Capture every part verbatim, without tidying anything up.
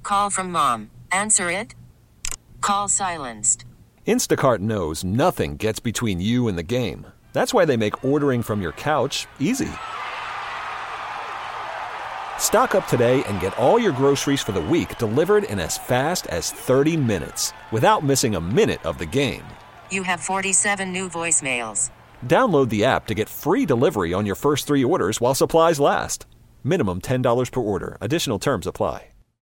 Call from mom. Answer it. Call silenced. Instacart knows nothing gets between you and the game. That's why they make ordering from your couch easy. Stock up today and get all your groceries for the week delivered in as fast as thirty minutes without missing a minute of the game. You have forty-seven new voicemails. Download the app to get free delivery on your first three orders while supplies last. Minimum ten dollars per order. Additional terms apply.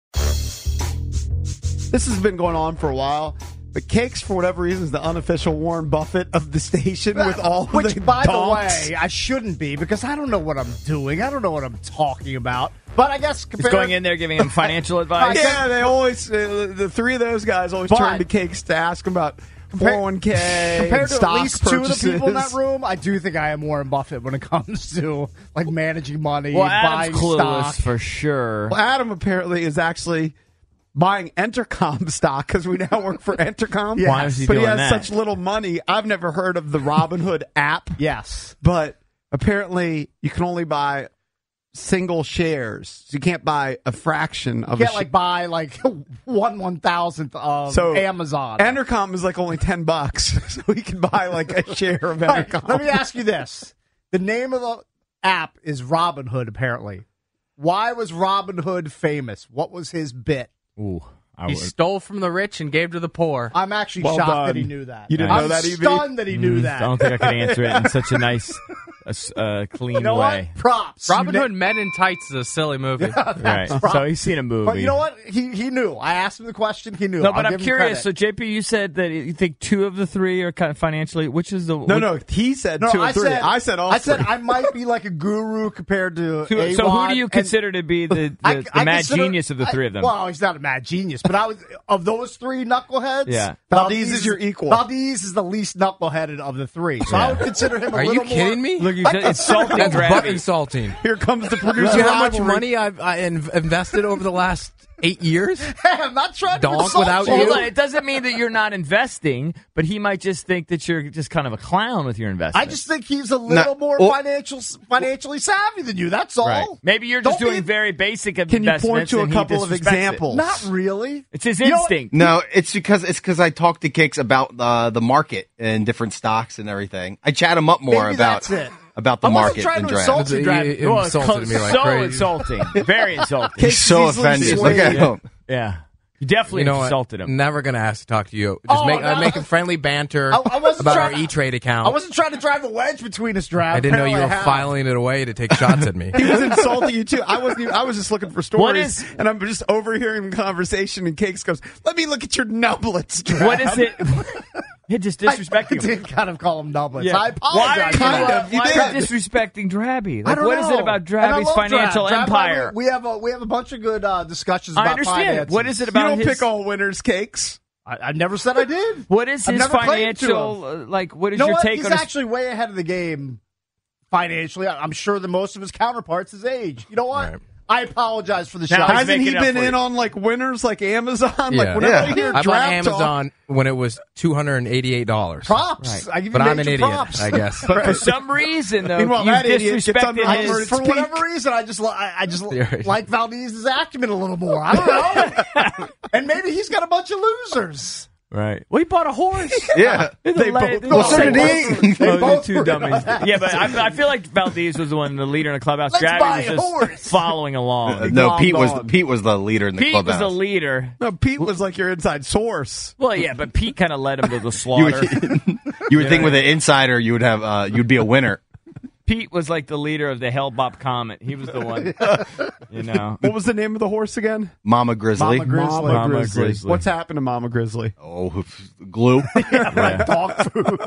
This has been going on for a while, but Cakes, for whatever reason, is the unofficial Warren Buffett of the station with all Which, the by donks. the way, I shouldn't be because I don't know what I'm doing. I don't know what I'm talking about. But I guess He's compared, going in there giving him financial advice. Yeah, they always, uh, the three of those guys always But- turn to Cakes to ask him about four oh one k, compared and to stock at least purchases. two of the people in that room, I do think I am Warren Buffett when it comes to like managing money, Well, buying Adam's clueless stock. for sure. Well, Adam apparently is actually buying Entercom stock because we now work for Entercom. Why is he but he doing has that? such little money. I've never heard of the Robinhood app, Yes. but apparently you can only buy single shares. So you can't buy a fraction of You a can't like buy like one one thousandth of So, Amazon. Entercom is like only ten bucks, so he can buy like a share of All right, Entercom. let me ask you this: the name of the app is Robinhood. Apparently, why was Robinhood famous? What was his bit? Ooh, I He would. stole from the rich and gave to the poor. I'm actually Well shocked done. that he knew that. You didn't I'm know that, E B? stunned that he knew Mm, that. I don't think I could answer it in such a nice, a s- uh, clean You know way. what? Props. Robin You Hood na- Men in Tights is a silly movie. Right. props. So he's seen a movie. But you know what? He he knew. I asked him the question. He knew. No, I'll but I'm give him curious. So, credit. J P, you said that you think two of the three are kind of financially. Which is the No, no, he said No, two or I three. said I said all I said three. I might be like a guru compared to. So, A so who do you and- consider to be the, the, I- the I mad consider- genius of the three of them? I- well, he's not a mad genius, but I was of those three knuckleheads. Yeah. Valdez is your equal. Valdez is the least knuckleheaded of the three, so I would consider him. A Are you little more- kidding me? Look, you just insulting That's butt gravity. insulting. Here comes the Do producer. you know how much rivalry. money I've I in- invested over the last eight years? I'm not trying to Donk insult without you. Hold you? on, it doesn't mean that you're not investing, but he might just think that you're just kind of a clown with your investment. I just think he's a little No, more well- financial, financially savvy than you. That's all. Right. Maybe you're just Don't doing be- very basic Can you investments. point to a and he couple of disrespects it. examples? Not really. It's his You know what? instinct. No, it's because it's because I talk to Cakes about uh, the market and different stocks and everything. I chat him up more Maybe about that's it. about the I wasn't market trying and to draft. insult you, Brad. He Well, insulted me like so crazy. insulting, very insulting. He's so easily offended. swayed. Look at him. Yeah, you definitely You know what? insulted him. Never gonna ask to talk to you. Just Oh, make, no. I'm making friendly banter I- I wasn't about our trying to- E-Trade account. I wasn't trying to drive a wedge between us, Draft. I didn't know you were Apparently I have. filing it away to take shots at me. He was insulting you too. I wasn't. Even, I was just looking for stories, What is- and I'm just overhearing the conversation. And Cakes goes, "Let me look at your nublets." What is it? You're just disrespecting I him. did kind of call him nublets. Yeah. I Why are apologize. you, for Kind that. of, you why did. are you disrespecting Drabby? I Like, don't what is know. it about And I Drabby's love financial Drab. Drab, empire? We have a we have a bunch of good uh, discussions I about understand. finances. What is it You about don't his? pick all winners, Cakes. I, I never said I did. What is I've his never claimed to financial? Uh, like, what is You know your what? take He's on his? actually way ahead of the game financially. I- I'm sure that most of his counterparts his age. You know what? Right. I apologize for the Now shot. he's Hasn't he making up been for in you. on like winners like Amazon? Like Yeah. whenever Yeah. I hear I bought draft Amazon when it was two hundred and eighty-eight dollars. Props. I give you But I'm an major idiot, props. I guess. But for some reason, though, Meanwhile, you've that idiot gets under disrespected I Hummer his. just, It's for peak. whatever reason, I just li- I, I just Yeah, right. like Valdez's acumen a little more. I don't know. And maybe he's got a bunch of losers. Right. Well, he bought a horse. Yeah. They both- Well, so did he. They both two were- dummies. Yeah, but I, I feel like Valdez was the one, the leader in the clubhouse. Let's Drabby buy was a just horse. following Uh, along. no, Glommed Pete was on. Pete was the leader in the Pete was clubhouse. the leader. No, Pete was like your inside source. Well, yeah, but Pete kind of led him to the You slaughter. would, you would think with an insider you would have uh, you'd be a winner. Pete was like the leader of the Hellbop Comet. He was the one, you know. What was the name of the horse again? Mama Grizzly. Mama Grizzly. Mama, Mama Grizzly. Grizzly. What's happened to Mama Grizzly? Oh, glue. Yeah. Dog food.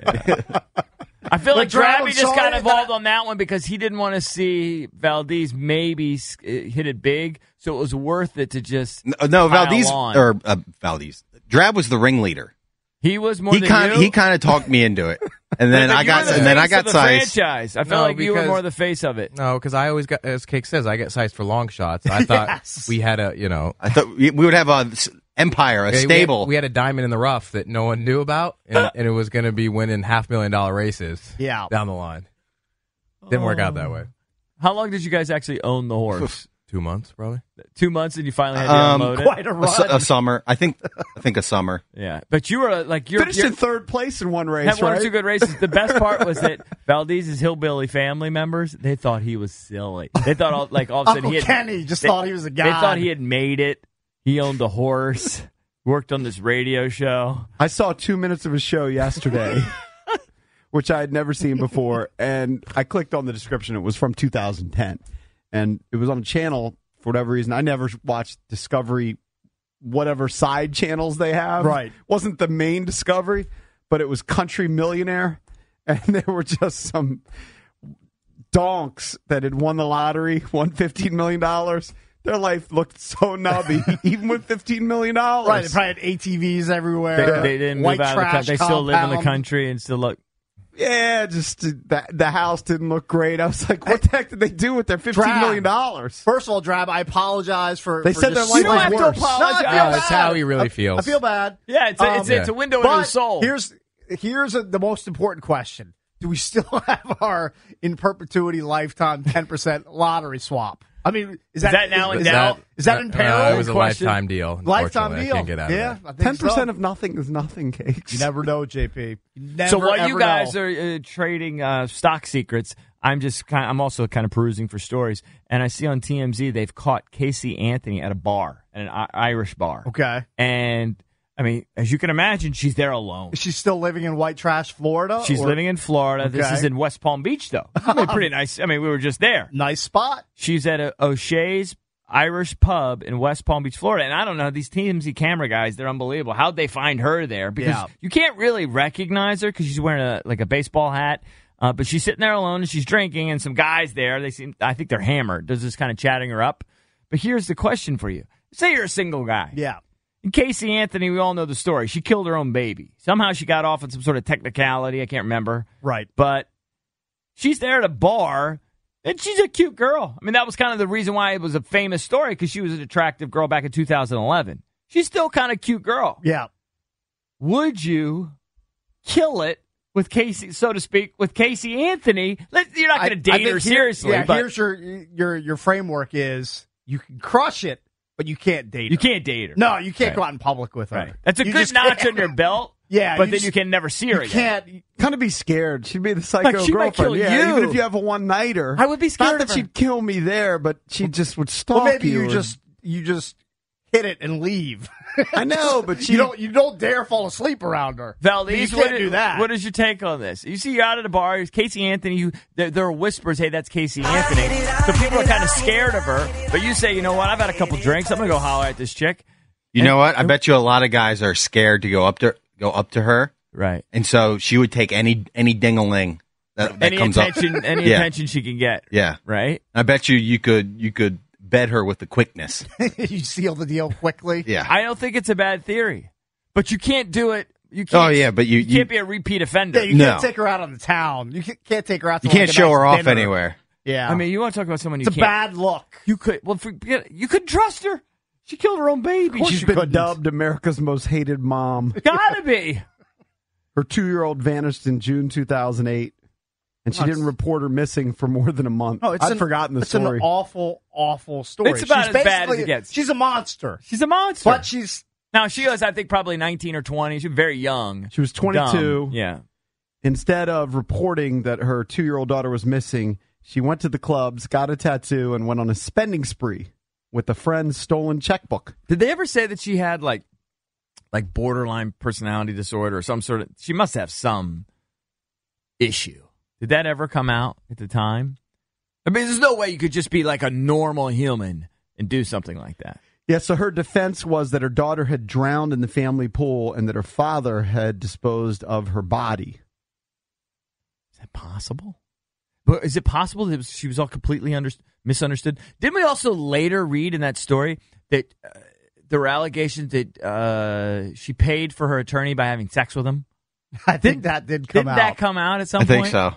I feel like But Drab, Drabby I'm just got sorry involved that- on that one because he didn't want to see Valdez maybe s- uh, hit it big, so it was worth it to just. No, no pile Valdez on. or uh, Valdez. Drab was the ringleader. He was more He than kind you. he kind of talked me into it, and then But I you got were the and then I face got of the sized. franchise. I feel No, like you were because- more the face of it. No, because I always got, as Cake says, I get sized for long shots. I thought Yes. we had a, you know, I thought we we would have a s- empire, a we had- stable. We had a diamond in the rough that no one knew about, and, and it was going to be winning half million dollar races. Yeah. down the line. Didn't work out that way. How long did you guys actually own the horse? Two months, probably. Two months, and you finally had to Um, unload it. Quite a A, run. su- a summer. I think. I think a summer. Yeah, but you were like you're, Finished you're in third place in one race, had one right? or two good races. The best part was that Valdez's hillbilly family members, they thought he was silly. They thought all, like all of a sudden Uncle he had, Kenny just they, thought he was a guy. They thought he had made it. He owned a horse, worked on this radio show. I saw two minutes of a show yesterday, which I had never seen before, and I clicked on the description. It was from two thousand ten, and it was on a channel for whatever reason. I never watched Discovery, whatever side channels they have. Right. Wasn't the main Discovery, but it was Country Millionaire, and there were just some donks that had won the lottery, won fifteen million dollars. Their life looked so nubby, even with fifteen million dollars. Right, they probably had A T Vs everywhere. They, they didn't white move out of the trash country. They still live in the compound. country and still look. Yeah, just the, the house didn't look great. I was like, what the heck did they do with their fifteen million dollars? First of all, Drab, I apologize for. They for said just their life slightly- was worse. No, I feel No, bad. that's how he really I- feels. I feel bad. Yeah, it's a, Um, it's, a, it's a window into But his soul. here's here's a, the most important question: do we still have our in perpetuity lifetime ten percent lottery swap? I mean, is that, that now is, in is doubt? that, is that in Uh, peril? it was a Question. lifetime deal. Lifetime unfortunately. deal. I can't get out yeah, of it. I think Ten percent so. of nothing is nothing, Cakes. You never know, J P. You never, so while you ever guys know. are uh, trading uh, stock secrets, I'm just kind. I'm also kind of perusing for stories, and I see on T M Z they've caught Casey Anthony at a bar, at an I- Irish bar. Okay. And I mean, as you can imagine, she's there alone. Is she still living in White Trash, Florida? She's or- living in Florida. This Okay. is in West Palm Beach, though. I mean, pretty nice. I mean, we were just there. Nice spot. She's at a O'Shea's Irish pub in West Palm Beach, Florida. And I don't know, these T M Z camera guys, they're unbelievable. How'd they find her there? Because Yeah. you can't really recognize her because she's wearing a like a baseball hat. Uh, but she's sitting there alone and she's drinking, and some guys there, they seem, I think they're hammered. They're just kind of chatting her up. But here's the question for you. Say you're a single guy. Yeah. And Casey Anthony, we all know the story. She killed her own baby. Somehow she got off on some sort of technicality. I can't remember. Right. But she's there at a bar, and she's a cute girl. I mean, that was kind of the reason why it was a famous story, because she was an attractive girl back in two thousand eleven. She's still kind of cute girl. Yeah. Would you kill it with Casey, so to speak, with Casey Anthony? Let, you're not going to I- I date think her here- seriously. Yeah, but here's your your your framework is you can crush it, but you can't date her. you can't date her. No, you can't Right. go out in public with her. Right. That's a You good just notch can't. on your belt. Yeah, but you then just- you can never see her You again. can't. Kind of be scared. She'd be the psycho Like, she might girlfriend. kill yeah, you. even if you have a one nighter. I would be scared Not of that her. she'd kill me there, but she just would stalk Well, maybe you or- just you just hit it and leave. I know, but she you don't you don't dare fall asleep around her. Valdez, you what, can't do that. what is your take on this? You see, you're out at a bar. It's Casey Anthony. You, there, there are whispers, hey, that's Casey Anthony. So people are kind of scared of her. But you say, you know what? I've had a couple drinks. I'm going to go holler at this chick. You know what? I bet you a lot of guys are scared to go up to go up to her, Right. and so she would take any any ding-a-ling that, that Any comes attention, up. any Yeah. attention she can get. Yeah, Right. I bet you you could you could bed her with the quickness. You seal the deal quickly. Yeah. I don't think it's a bad theory, but you can't do it. You can't, Oh, yeah, but you- you you- can't be a repeat offender. Yeah, you No. can't take her out on the town. You ca- can't take her out. To You can't like a show nice her off dinner. anywhere. Yeah, I mean, you want to talk about someone you it's a can't. bad look. You could. Well, forget. You could trust her. She killed her own baby. She's She been couldn't. dubbed America's most hated mom. Gotta be. Her two-year-old vanished in June two thousand eight, and she Oh, didn't it's- report her missing for more than a month. No, it's I'd an, forgotten the it's story. an awful, awful story. It's about she's as bad as basically- it gets. She's a monster, She's a monster. but she's Now, she was, I think, probably nineteen or twenty. She was very young. She was twenty-two. Dumb. Yeah. Instead of reporting that her two-year-old daughter was missing, she went to the clubs, got a tattoo, and went on a spending spree with a friend's stolen checkbook. Did they ever say that she had, like, like borderline personality disorder or some sort of... She must have some issue. Did that ever come out at the time? I mean, there's no way you could just be like a normal human and do something like that. Yeah, so her defense was that her daughter had drowned in the family pool and that her father had disposed of her body. Is that possible? But is it possible that it was, she was all completely under, misunderstood? Didn't we also later read in that story that uh, there were allegations that uh, she paid for her attorney by having sex with him? I think that did come Didn't out. that come out at some I point? think so.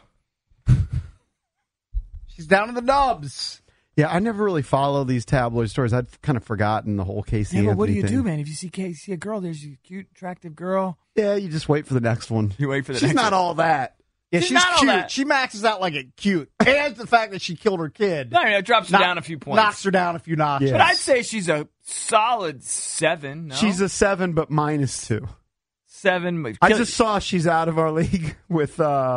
She's down in the nubs. Yeah, I never really follow these tabloid stories. I'd kind of forgotten the whole Casey Yeah, but Anthony what do you thing. do, man? If you see Casey, see a girl, there's a cute, attractive girl. Yeah, you just wait for the next one. You wait for the She's next not one. all that. Yeah, She's she's, not all cute. that. She maxes out like it cute. And the fact that she killed her kid. No, it drops her knock- down a few points. Knocks her down a few notches. Yeah. But I'd say she's a solid seven. No? She's a seven, but minus two. seven. but- I just saw she's out of our league with uh,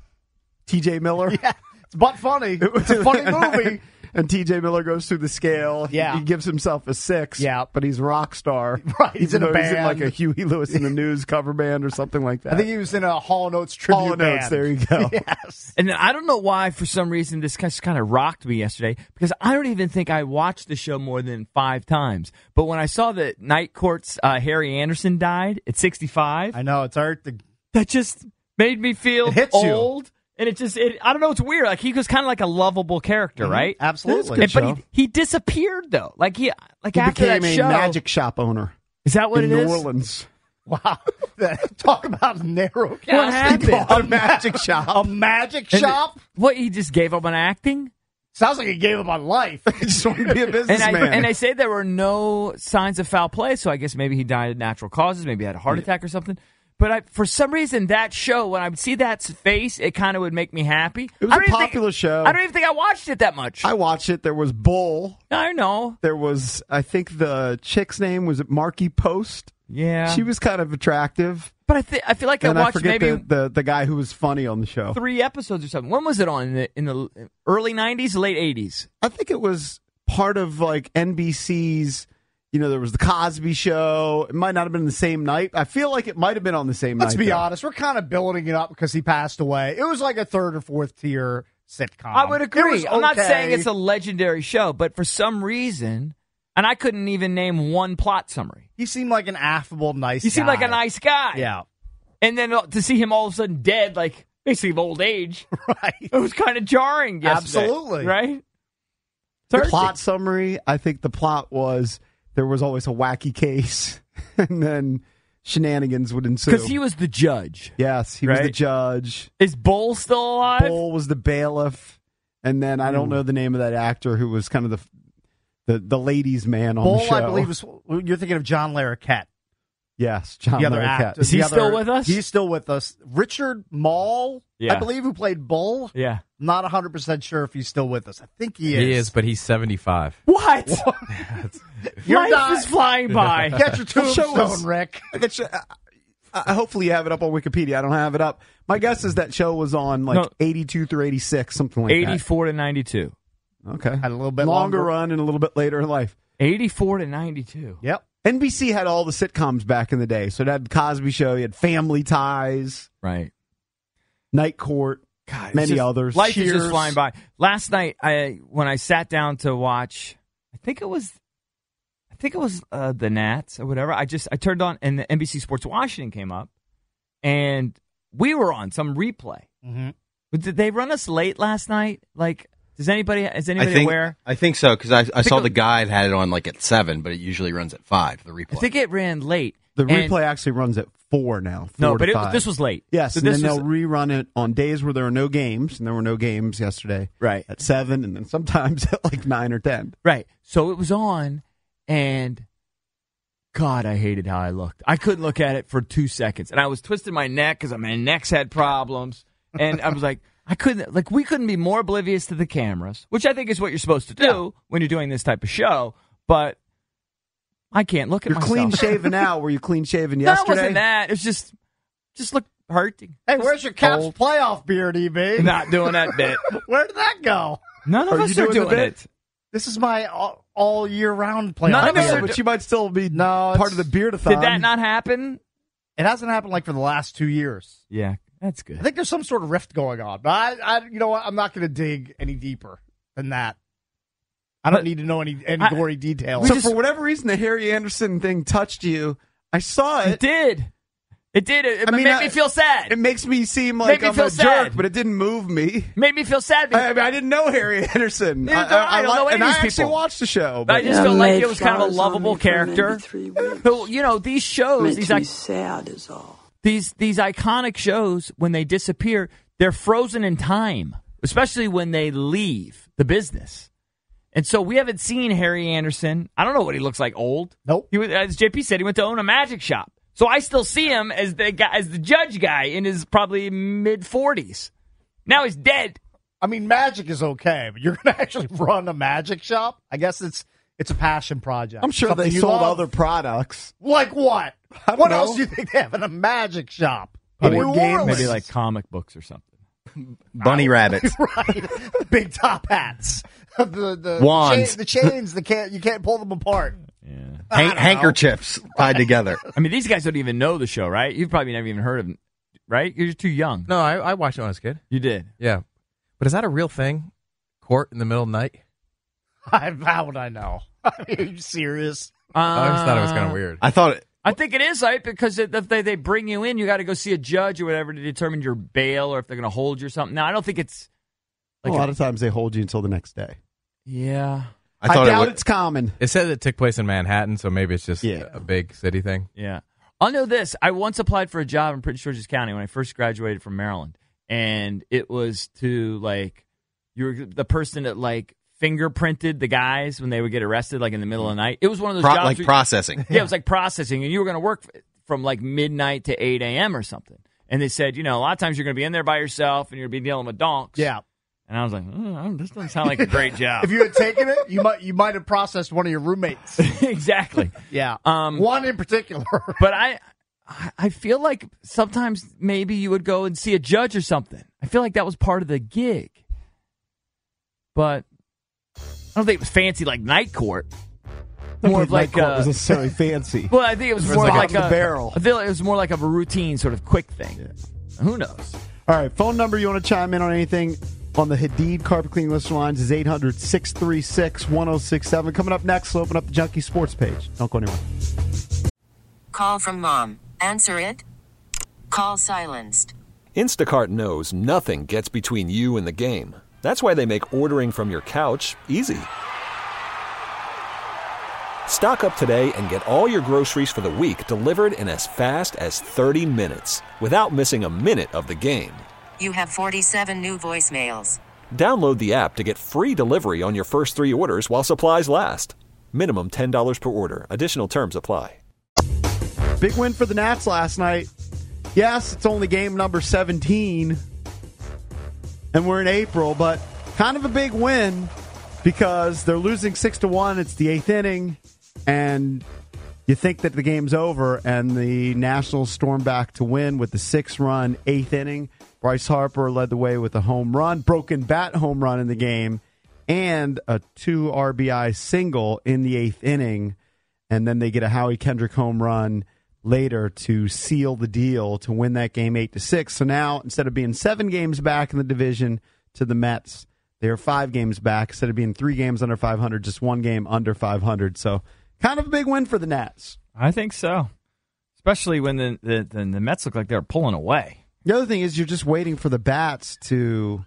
T J Miller. Yeah, it's but funny. It's a funny movie. And T J Miller goes through the scale. He- Yeah. He gives himself a six. Yeah. But he's a rock star. Right, he's Even in a though He's in band. like a Huey Lewis in the News cover band or something like that. I think he was in a Hall and Oates tribute Hall and band. Oates, there you go. Yes. And then I don't know why, for some reason, this just kind of rocked me yesterday because I don't even think I watched the show more than five times. But when I saw that Night Court's uh, Harry Anderson died at sixty-five, I know, it's hard to... that just made me feel It hits you. old. And it just, it, I don't know, it's weird. Like, he was kind of like a lovable character, right? Absolutely. Good And- but show. he, he disappeared, though. Like, he, like He after became that a show. magic shop owner Is that what in it New is? Orleans. Wow. Talk about narrow casting. What happened? A magic shop. A magic And shop? What, he just gave up on acting? Sounds like he gave up on life. He just wanted to be a And businessman. I, and I say there were no signs of foul play, so I guess maybe he died of natural causes, maybe he had a heart attack or something. But I, for some reason, that show, when I would see that face, it kind of would make me happy. It was I a don't even think- popular show. I don't even think I watched it that much. I watched it. There was Bull. I know. There was, I think the chick's name was Marky Post. Yeah. She was kind of attractive. but I, th- I feel like I And I watched forget maybe the, the, the guy who was funny on the show. three episodes or something. When was it on? In the, in the early nineties, late eighties? I think it was part of like N B C's, you know, there was the Cosby Show. It might not have been the same night. I feel like it might have been on the same Let's night. be though. honest. We're kind of building it up because he passed away. It was like a third or fourth tier sitcom. I would It agree. was I'm not okay. saying it's a legendary show, but for some reason, and I couldn't even name one plot summary. He seemed like an affable, nice He seemed guy. like a nice guy. Yeah. And then uh, to see him all of a sudden dead, like basically of old age, Right. it was kind of jarring yesterday. Absolutely. Right? The Thirsty. plot summary, I think the plot was there was always a wacky case, and then shenanigans would ensue. Because he was the judge. yes, he was the Right? judge. Is Bull still alive? Bull was the bailiff, and then I don't know the name of that actor who was kind of the the, the ladies' man on Bull, the show. I believe, was, you're thinking of John Larroquette. yes, John The other Larroquette. actor. Is he the still other- with us? He's still with us. Richard Mall, Yeah. I believe, who played Bull. Yeah. Not one hundred percent sure if he's still with us. I think he is. He is, but he's seventy-five. What? You're Life not- is flying by. Get your show was- tombstone, Rick. I get you- I- I- hopefully you have it up on Wikipedia. I don't have it up. My guess is that show was on like No. eighty-two through eighty-six, something like eighty-four to ninety-two. that. Okay, Had a little bit longer, longer. run and a little bit later in life. eighty-four to ninety-two. Yep. N B C had all the sitcoms back in the day. So it had Cosby Show, you had Family Ties, Right. Night Court, God, it's many just- others. Life is Cheers. just flying by. Last night, I when I sat down to watch, I think it was, I think it was uh, the Nats or whatever. I just I turned on and the N B C Sports Washington came up, and we were on some replay. Mm-hmm. But did they run us late last night? Like, does anybody is I anybody think aware? I think so because I, I saw it- the guide had it on like at seven, but it usually runs at five. The replay. I think it ran late. The And- replay actually runs at four now. No, four to but it, five. this was late. Yes, So and this then was- they'll rerun it on days where there are no games, and there were no games yesterday. Right. At seven, and then sometimes at like nine or ten. Right. So it was on, and God, I hated how I looked. I couldn't look at it for two seconds, and I was twisting my neck because my neck's had problems, and I was like, I couldn't, like, we couldn't be more oblivious to the cameras, which I think is what you're supposed to do when you're doing this type of show, but I can't look at You're myself. clean shaven now. Were you clean shaven No, it yesterday? wasn't that. It was just, just looked hurting. Hey, where's your Caps Old. playoff beard, E B? Not doing that bit. Where did that go? None of Are us you are doing the doing bit? it. This is my all, all year round playoff None I of us know, are beard. but you might still be No, part it's- of the beardathon. Did that not happen? It hasn't happened like for the last two years. Yeah, that's good. I think there's some sort of rift going on. But I, I you know what? I'm not going to dig any deeper than that. I don't But- need to know any, any I- gory details. So just- for whatever reason, the Harry Anderson thing touched you. I saw It it. did. It did. It, it I mean, made I- me feel sad. It makes me seem like me I'm feel a sad. jerk, but it didn't move me. made me feel sad. I, Because I, mean, I didn't know Harry Anderson. Neither do I. I don't know any and of I these actually people. watched the show. I But just felt like it was kind of a lovable character. Who, you know, these shows, these like sad is all. these these iconic shows, when they disappear, they're frozen in time, especially when they leave the business. And so we haven't seen Harry Anderson. I don't know what he looks like old. Nope. He was, as J P said, he went to own a magic shop. So I still see him as the guy, as the judge guy in his probably mid forties. Now he's dead. I mean, magic is okay, but you're going to actually run a magic shop? I guess it's it's a passion project. I'm sure Something they you sold love. other products. Like what? I don't What know. else do you think they have in a magic shop? Board In New games? Orleans. Maybe like comic books or something. Bunny rabbits. Right. Big top hats. the, the Wands. cha- the chains, the can't, you can't pull them apart. Yeah. Han- handkerchiefs tied together. I mean, these guys don't even know the show, right? You've probably never even heard of them, right? You're just too young. No, I, I watched it when I was a kid. You did. Yeah. But is that a real thing? Court in the middle of the night? I, how would I know? I mean, are you serious? I just thought it was kind Uh, of weird. I thought it, I think it is, right? Because if they, they bring you in, you got to go see a judge or whatever to determine your bail or if they're going to hold you or something. Now, I don't think it's like a lot of times they hold you until the next day. yeah, I I, thought doubt it would, it's common. It said it took place in Manhattan, so maybe it's just Yeah. a big city thing. yeah. I'll know this. I once applied for a job in Prince George's County when I first graduated from Maryland, and it was to like you were the person that like fingerprinted the guys when they would get arrested, like in the middle of the night. It was one of those pro- jobs like where- processing. Yeah, it was like processing, and you were going to work f- from like midnight to eight a.m. or something. And they said, you know, a lot of times you're going to be in there by yourself and you're going to be dealing with donks. Yeah. And I was like, mm, this doesn't sound like a great job. If you had taken it, you might you might have processed one of your roommates. Exactly. Yeah. Um, one in particular. But I, I I feel like sometimes maybe you would go and see a judge or something. I feel like that was part of the gig. But I don't think it was fancy like night court. More of like Night court uh, was necessarily fancy. well, I think it was It was more like like off the a barrel. I feel like it was more like a routine sort of quick thing. Who knows? All right, phone number you want to chime in on anything on the Hadid Carpet Cleaning Listener Lines is eight hundred, six three six, one oh six seven. Coming up next, we'll open up the Junkie Sports page. Don't go anywhere. Call from mom. Answer it. Call silenced. Instacart knows nothing gets between you and the game. That's why they make ordering from your couch easy. Stock up today and get all your groceries for the week delivered in as fast as thirty minutes without missing a minute of the game. You have forty-seven new voicemails. Download the app to get free delivery on your first three orders while supplies last. Minimum ten dollars per order. Additional terms apply. Big win for the Nats last night. Yes, it's only game number seventeen, and we're in April, but kind of a big win because they're losing six to one. It's the eighth inning, and you think that the game's over, and the Nationals storm back to win with the six-run eighth inning. Bryce Harper led the way with a home run, broken bat home run in the game, and a two R B I single in the eighth inning, and then they get a Howie Kendrick home run later to seal the deal to win that game eight to six. So now, instead of being seven games back in the division to the Mets, they are five games back. Instead of being three games under five hundred, just one game under five hundred. So kind of a big win for the Nats. I think so. Especially when the, the, the, the Mets look like they're pulling away. The other thing is you're just waiting for the bats to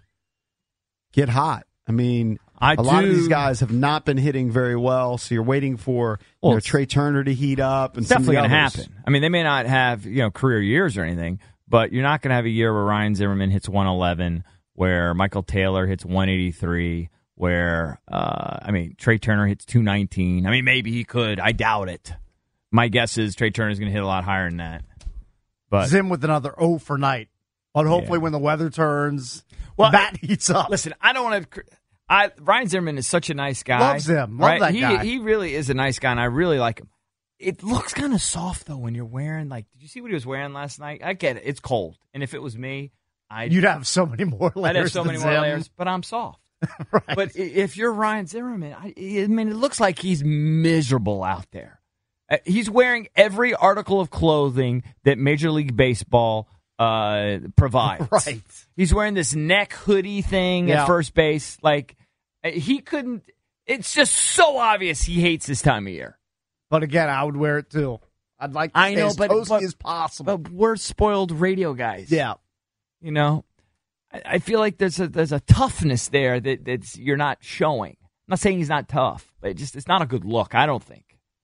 get hot. I mean, I a lot of do- these guys have not been hitting very well, so you're waiting for you Well, know, it's- Trey Turner to heat up. And It's some of definitely the going to others. happen. I mean, they may not have, you know, career years or anything, but you're not going to have a year where Ryan Zimmerman hits one eleven, where Michael Taylor hits one eighty-three, where, uh, I mean, Trey Turner hits two nineteen. I mean, maybe he could. I doubt it. My guess is Trey Turner's going to hit a lot higher than that. But Zim with another oh for night. But hopefully Yeah. when the weather turns, Well, the bat heats up. listen, I don't want to. I Ryan Zimmerman is such a nice guy. Loves him. Love right? that he, guy. He really is a nice guy, and I really like him. It looks kind of soft though when you're wearing like. Did you see what he was wearing last night? I get it. It's cold, and if it was me, I'd You'd have so many more layers. I'd have so than many more Zim. layers, but I'm soft. Right. But i- if you're Ryan Zimmerman, I, I mean, it looks like he's miserable out there. Uh, He's wearing every article of clothing that Major League Baseball uh, provides. Right. He's wearing this neck hoodie thing Yeah. at first base. Like, uh, he couldn't. It's just so obvious he hates this time of year. But again, I would wear it too. I'd like to I stay know, as but- toasty but- as possible. But we're spoiled radio guys. yeah. You know, I, I feel like there's a there's a toughness there that that's you're not showing. I'm not saying he's not tough, but it just it's not a good look. I don't think.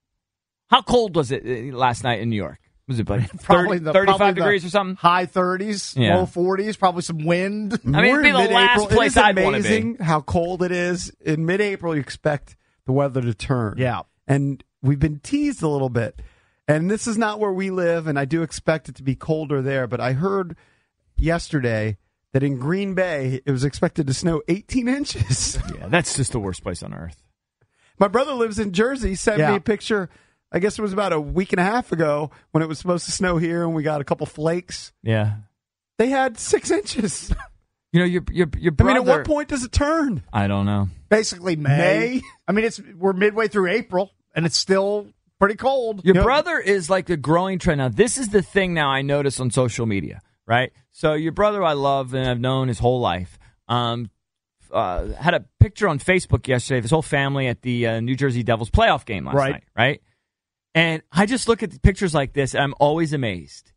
How cold was it uh, last night in New York? Was it like Probably thirty, the, thirty-five probably the degrees or something? High thirties, Yeah. low forties, probably some wind. I mean, We're it'd be in the last mid-April. place it is I'd wanna be. amazing how cold it is. In mid-April, you expect the weather to turn. Yeah. And we've been teased a little bit. And this is not where we live, and I do expect it to be colder there. But I heard yesterday that in Green Bay, it was expected to snow eighteen inches. Yeah, that's just the worst place on earth. My brother lives in Jersey. He sent Yeah. me a picture, I guess it was about a week and a half ago, when it was supposed to snow here, and we got a couple flakes. Yeah. They had six inches. You know, your your your I brother. mean, at what point does it turn? I don't know. Basically May. May? I mean, it's we're midway through April, and it's still pretty cold. Your Yep. brother is like a growing trend. Now, this is the thing now I notice on social media, right? So your brother I love and I've known his whole life. Um, uh, had a picture on Facebook yesterday of his whole family at the uh, New Jersey Devils playoff game last Right. night, right? And I just look at the pictures like this, and I'm always amazed.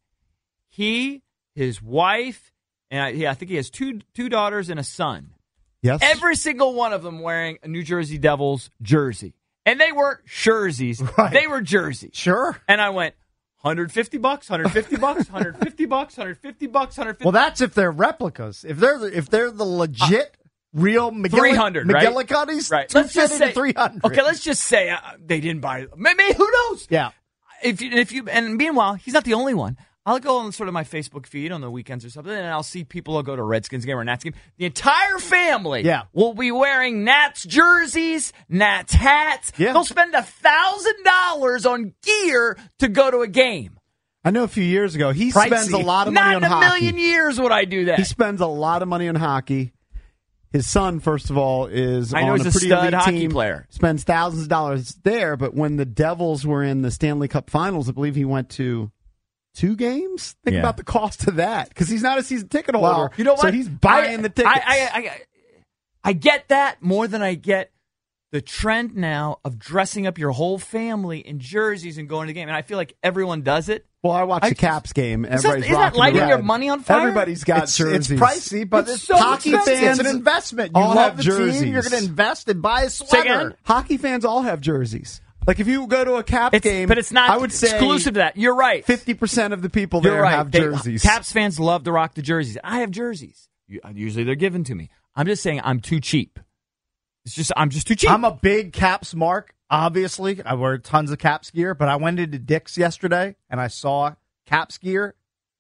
He, his wife, and I, yeah, I think he has two two daughters and a son. Yes. Every single one of them wearing a New Jersey Devils jersey. And they weren't jerseys. Right. They were jerseys. Sure. And I went, one hundred fifty bucks, one hundred fifty bucks, one hundred fifty bucks, one hundred fifty bucks, one hundred fifty. Well, that's if they're replicas. If they're the, if they're the legit, real McGillic- three hundred, right? McGillicuddies, Right. two Let's just fifty say to three hundred. Okay, let's just say uh, they didn't buy. Maybe who knows? Yeah. If you, if you, and meanwhile, he's not the only one. I'll go on sort of my Facebook feed on the weekends or something, and I'll see people will go to a Redskins game or a Nats game. The entire family Yeah. will be wearing Nats jerseys, Nats hats. Yeah. They'll spend a thousand dollars on gear to go to a game. I know a few years ago, he Pricey. spends a lot of money Not on in a hockey. million years would I do that. He spends a lot of money on hockey. His son, first of all, is I know on he's a a pretty stud elite hockey team, player. Spends thousands of dollars there, but when the Devils were in the Stanley Cup Finals, I believe he went to two games. Think Yeah. about the cost of that, because he's not a season ticket holder. Well, You know what? So he's buying I, the tickets. I, I, I, I get that more than I get the trend now of dressing up your whole family in jerseys and going to the game. And I feel like everyone does it. well, I watched I the just- Caps game. Is that- Everybody's is that rocking the lighting red. your money on fire? Everybody's got It's, jerseys. it's pricey, but It's it's, so hockey expensive. fans. It's an investment. You all love have the jerseys. team. You're going to invest and buy a Say sweater. again? Hockey fans all have jerseys. Like if you go to a Caps It's, game, but it's not I would say exclusive to that. You're right. Fifty percent of the people You're there right. have They- jerseys. Caps fans love to rock the jerseys. I have jerseys. You- Usually they're given to me. I'm just saying I'm too cheap. It's just I'm just too cheap. I'm a big Caps mark, obviously. I wear tons of Caps gear, but I went into Dick's yesterday and I saw Caps gear,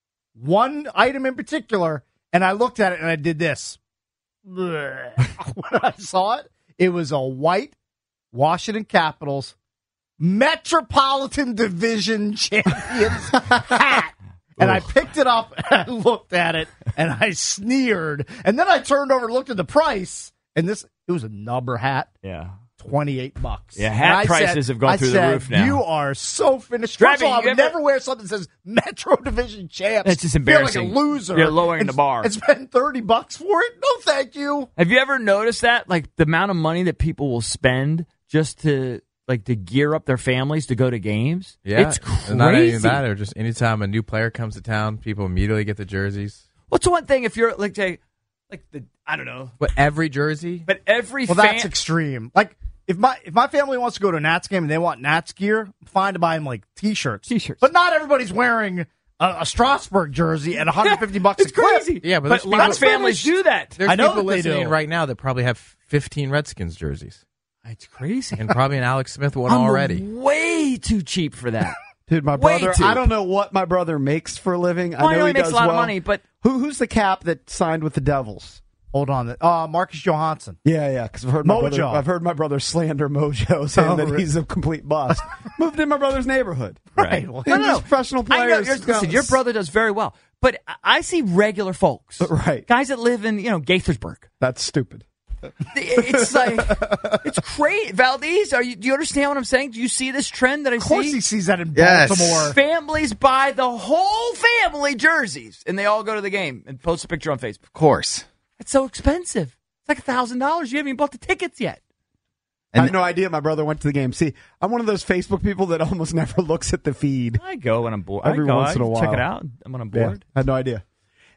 one item in particular, and I looked at it and I did this. When I saw it, it was a white Washington Capitals Metropolitan Division Champions hat. And I picked it up and I looked at it and I sneered. And then I turned over and looked at the price. And this, it was a number hat, yeah. twenty-eight bucks. Yeah, hat And I prices said- have gone I through the said, roof now. You are so finished. Drabby, First of all, I you would ever- never wear something that says Metro Division Champs. That's just Feel embarrassing. like a loser. You're lowering and, the bar. And spend thirty bucks for it? No, thank you. Have you ever noticed that? Like the amount of money that people will spend just to like to gear up their families to go to games? Yeah, It's crazy. and not only that, or just anytime a new player comes to town, people immediately get the jerseys. What's one thing if you're like say, like the I don't know, But every jersey, but every Well, fan, that's extreme. Like, if my if my family wants to go to a Nats game and they want Nats gear, I'm fine to buy them like T-shirts. T-shirts. But not everybody's wearing a, a Strasburg jersey at one hundred fifty bucks it's a clip. crazy. Yeah, but but there's lots of people- families do that. there's I know people that they listening do. right now that probably have fifteen Redskins jerseys, It's crazy. and probably an Alex Smith one I'm already. way too cheap for that. Dude, my Way brother, too. I don't know what my brother makes for a living. Well, I he know only he makes does a lot well. of money, but Who, who's the cap that signed with the Devils? Hold on. Uh, Marcus Johansson. Yeah, yeah, because I've heard my Mojo. brother, I've heard my brother slander Mojo, saying Oh, that really? he's a complete bust. Moved in my brother's neighborhood. Right. Well, No, no, no. Professional I know. players. you're- Listen, your brother does very well, but I- I see regular folks, Right. guys that live in you know Gaithersburg. That's stupid. It's like it's crazy. Valdez, are you? Do you understand what I'm saying? Do you see this trend that I Of course see? he sees that in Yes. Baltimore. Families buy the whole family jerseys, and they all go to the game and post a picture on Facebook. Of course. It's so expensive. It's like a thousand dollars. You haven't even bought the tickets yet. I have no idea my brother went to the game. See, I'm one of those Facebook people that almost never looks at the feed. I go when I'm bored. Every I go, once I in a while. check it out. I'm when I'm Yeah, bored. I had no idea.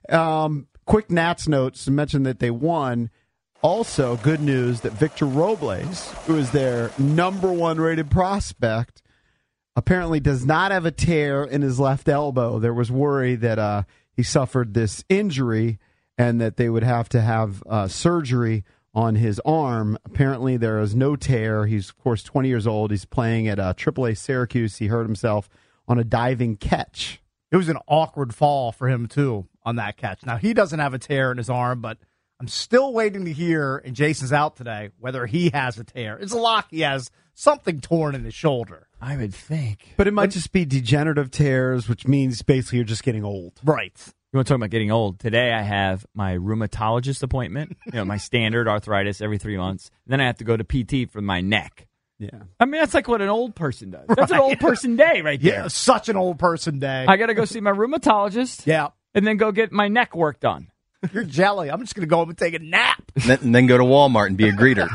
Um, quick Nats notes to mention that they won. Also, good news that Victor Robles, who is their number one rated prospect, apparently does not have a tear in his left elbow. There was worry that uh, he suffered this injury and that they would have to have uh, surgery on his arm. Apparently, there is no tear. He's, of course, twenty years old. He's playing at uh, triple A Syracuse. He hurt himself on a diving catch. It was an awkward fall for him, too, on that catch. Now, he doesn't have a tear in his arm, but I'm still waiting to hear, and Jason's out today, whether he has a tear. It's a lock he has something torn in his shoulder. I would think. But it might just be degenerative tears, which means basically you're just getting old. Right. You want to talk about getting old? Today I have my rheumatologist appointment, you know, my standard arthritis every three months. And then I have to go to P T for my neck. Yeah. I mean, that's like what an old person does. That's an old person day right there. Yeah, such an old person day. I got to go see my rheumatologist. Yeah. And then go get my neck work done. You're jelly. I'm just going to go home and take a nap. And then, and then go to Walmart and be a greeter.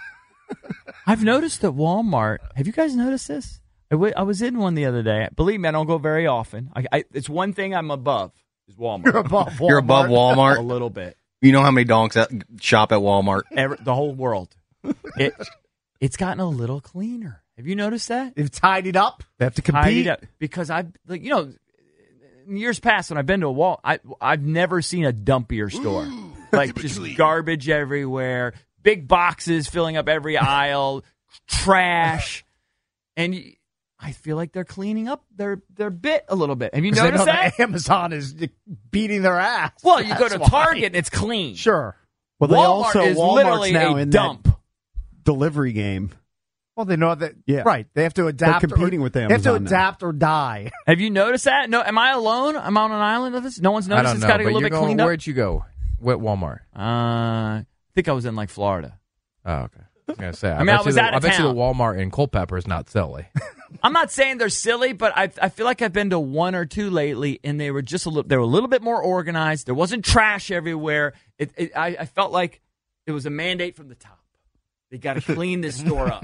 I've noticed at Walmart. Have you guys noticed this? I, w- I was in one the other day. Believe me, I don't go very often. I, I, it's one thing I'm above is Walmart. You're above Walmart. You're above A Walmart. little bit. You know how many donks at, shop at Walmart? Every, the whole world. It, it's gotten a little cleaner. Have you noticed that? They've tidied up. They have to Tidied compete. up. Because I've, like, you know, in years past when I've been to a wall, I, I've never seen a dumpier store. Like just garbage everywhere, big boxes filling up every aisle, trash, and you, I feel like they're cleaning up their their bit a little bit. Have you 'Cause they noticed know that? that Amazon is beating their ass. Well, you go That's to why. Target and it's clean. Sure. Well, they Walmart also is Walmart's literally now a in dump. that delivery game. Well, they know that. Yeah. Right. They have to adapt. They're competing or, with They have to Amazon now. adapt or die. Have you noticed that? No, am I alone? I'm on an island of this. No one's I noticed. don't It's know, got to get a but little you're bit going, cleaned up. where'd you go? What Walmart? Uh, I think I was in like Florida. Oh, okay. I was gonna say. I, mean, bet I was you the, out of I bet you the town. Walmart in Culpeper is not silly. I'm not saying they're silly, but I I feel like I've been to one or two lately, and they were just a little. They were a little bit more organized. There wasn't trash everywhere. It, it I, I felt like it was a mandate from the top. They got to clean this store up.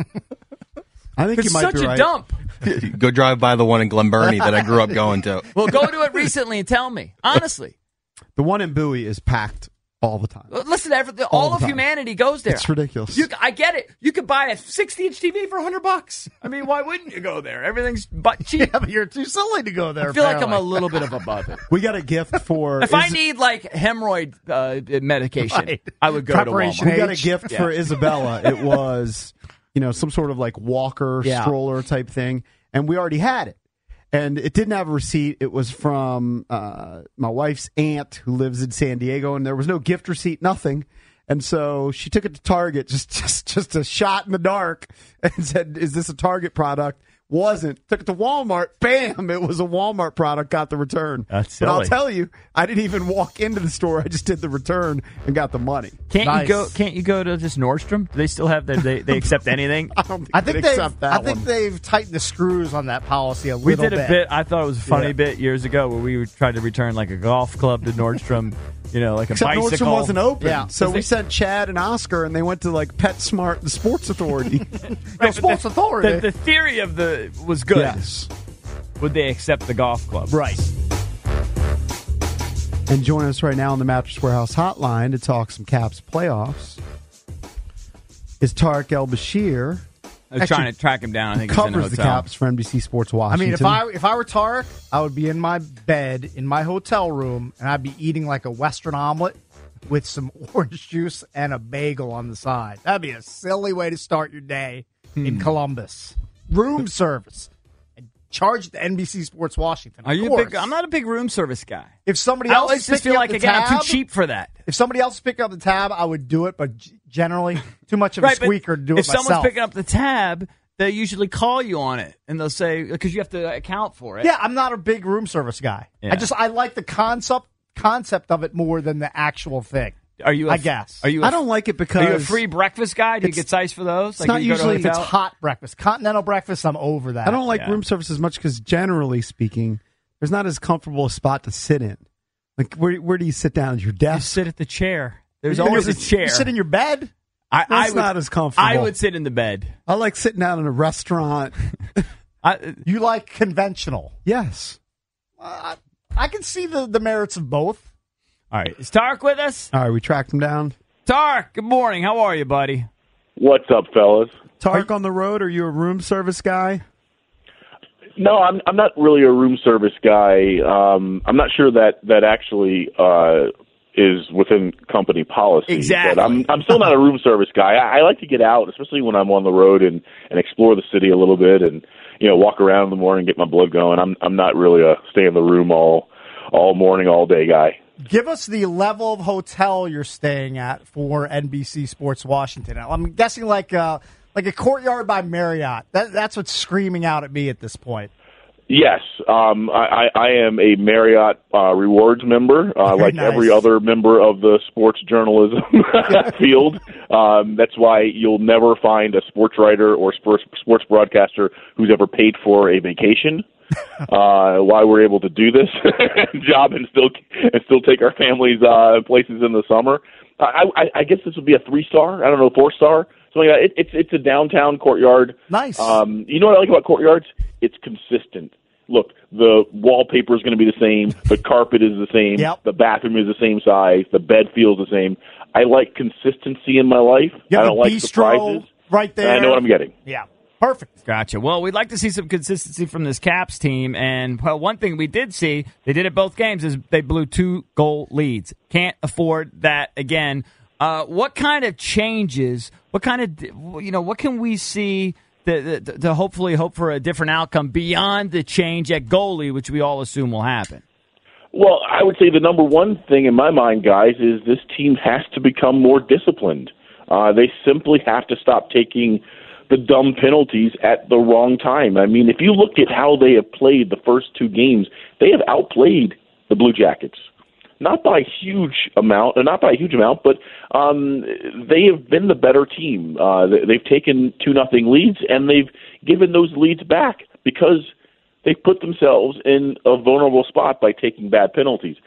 I think It's you might such be a right. dump. Go drive by the one in Glen Burnie that I grew up going to. Well, go to it recently and tell me honestly. The one in Bowie is packed all the time. Listen, every, All all the of time. humanity goes there. It's ridiculous. You, I get it. You could buy a sixty inch T V for a hundred bucks. I mean, why wouldn't you go there? Everything's but cheap. Yeah, but you're too silly to go there. I feel like I'm a apparently. little bit of above it. We got a gift for. If I Is- need like hemorrhoid uh, medication, Right. I would go Preparation to we Walmart. got a Age. gift for Isabella. It was, you know, some sort of like walker, Yeah. stroller type thing, and we already had it. And it didn't have a receipt. It was from uh, my wife's aunt who lives in San Diego, and there was no gift receipt, nothing. And so she took it to Target, just just just a shot in the dark, and said, "Is this a Target product?" Wasn't. Took it to Walmart. Bam! It was a Walmart product. Got the return. That's But I'll silly. tell you, I didn't even walk into the store. I just did the return and got the money. Can't Nice. you go? Can't you go to just Nordstrom? Do they still have their? They, they accept anything? I don't think, I think they they've. accept that I think one. they've tightened the screws on that policy a We little did a bit. bit. I thought it was a funny Yeah. bit years ago where we tried to return like a golf club to Nordstrom. You know, like a Except bicycle. Nordstrom wasn't open. Yeah. So Because we they- sent Chad and Oscar, and they went to like PetSmart and Sports Authority. No, Sports Authority. The, the theory of the was good. Yes. Would they accept the golf club? right. And join us right now on the Mattress Warehouse hotline to talk some Caps playoffs is Tarek El Bashir. I was Actually, trying to track him down. I think he's in a Covers the hotel. Caps for N B C Sports I Washington. mean, if I if I were Tarek, I would be in my bed in my hotel room, and I'd be eating like a Western omelet with some orange juice and a bagel on the side. That'd be a silly way to start your day Hmm. in Columbus. Room service. And charge the N B C Sports Washington. Of Are you a course. big? I'm not a big room service guy. If somebody I else always is just picking feel up like the again I'm tab, too cheap for that. If somebody else is picking up the tab, I would do it, but g- generally too much of a Right, but squeaker to do if it myself. someone's picking up the tab, they usually call you on it, and they'll say because you have to account for it. Yeah, I'm not a big room service guy. Yeah. I just I like the concept concept of it more than the actual thing. Are you? A, I guess. Are you? A, I don't like it because Are you a free breakfast guy? Do you it's- get size for those? it's not you go to a usually- If it's hotel? hot breakfast, continental breakfast, I'm over that. I don't like Yeah. room service as much because generally speaking, there's not as comfortable a spot to sit in. Like where where do you sit down at your You desk? sit at the chair. There's You always a sit- chair. You sit in your bed. I, That's I would, not as comfortable. I would sit in the bed. I like sitting down in a restaurant. I, You like conventional. Yes. Uh, I can see the, the merits of both. all right, is Tarek with us? All right, we tracked him down. Tarek, good morning. How are you, buddy? What's up, fellas? Tarek on the road. Are you a room service guy? No, I'm I'm not really a room service guy. Um, I'm not sure that that actually uh, is within company policy. Exactly. But I'm I'm still not a room service guy. I, I like to get out, especially when I'm on the road and, and explore the city a little bit and, you know, walk around in the morning, get my blood going. I'm I'm not really a stay in the room all all morning, all day guy. Give us the level of hotel you're staying at for N B C Sports Washington. I'm guessing like uh, like a Courtyard by Marriott. That, that's what's screaming out at me at this point. Yes, um, I, I am a Marriott uh, Rewards member, uh, like nice. every other member of the sports journalism field. Um, that's why you'll never find a sports writer or sports, sports broadcaster who's ever paid for a vacation. uh, why we're able to do this job and still and still take our families uh, places in the summer. I, I, I guess this would be a three star. I don't know, four star. Something like that. It, it's it's a downtown Courtyard. Nice. Um, you know what I like about Courtyards? It's consistent. Look, the wallpaper is going to be the same. The carpet is the same. Yep. The bathroom is the same size. The bed feels the same. I like consistency in my life. You I have don't a like bistro surprises. right there. And I know what I'm getting. Yeah. Perfect. Gotcha. Well, we'd like to see some consistency from this Caps team. And, well, one thing we did see, they did it both games, is they blew two goal leads. Can't afford that again. Uh, what kind of changes, what kind of, you know, what can we see to, to, to hopefully hope for a different outcome beyond the change at goalie, which we all assume will happen? Well, I would say the number one thing in my mind, guys, is this team has to become more disciplined. Uh, they simply have to stop taking the dumb penalties at the wrong time. I mean, if you look at how they have played the first two games, they have outplayed the Blue Jackets. Not by a huge amount, or not by a huge amount, but um, they have been the better team. Uh, they've taken two nothing leads, and they've given those leads back because they've put themselves in a vulnerable spot by taking bad penalties.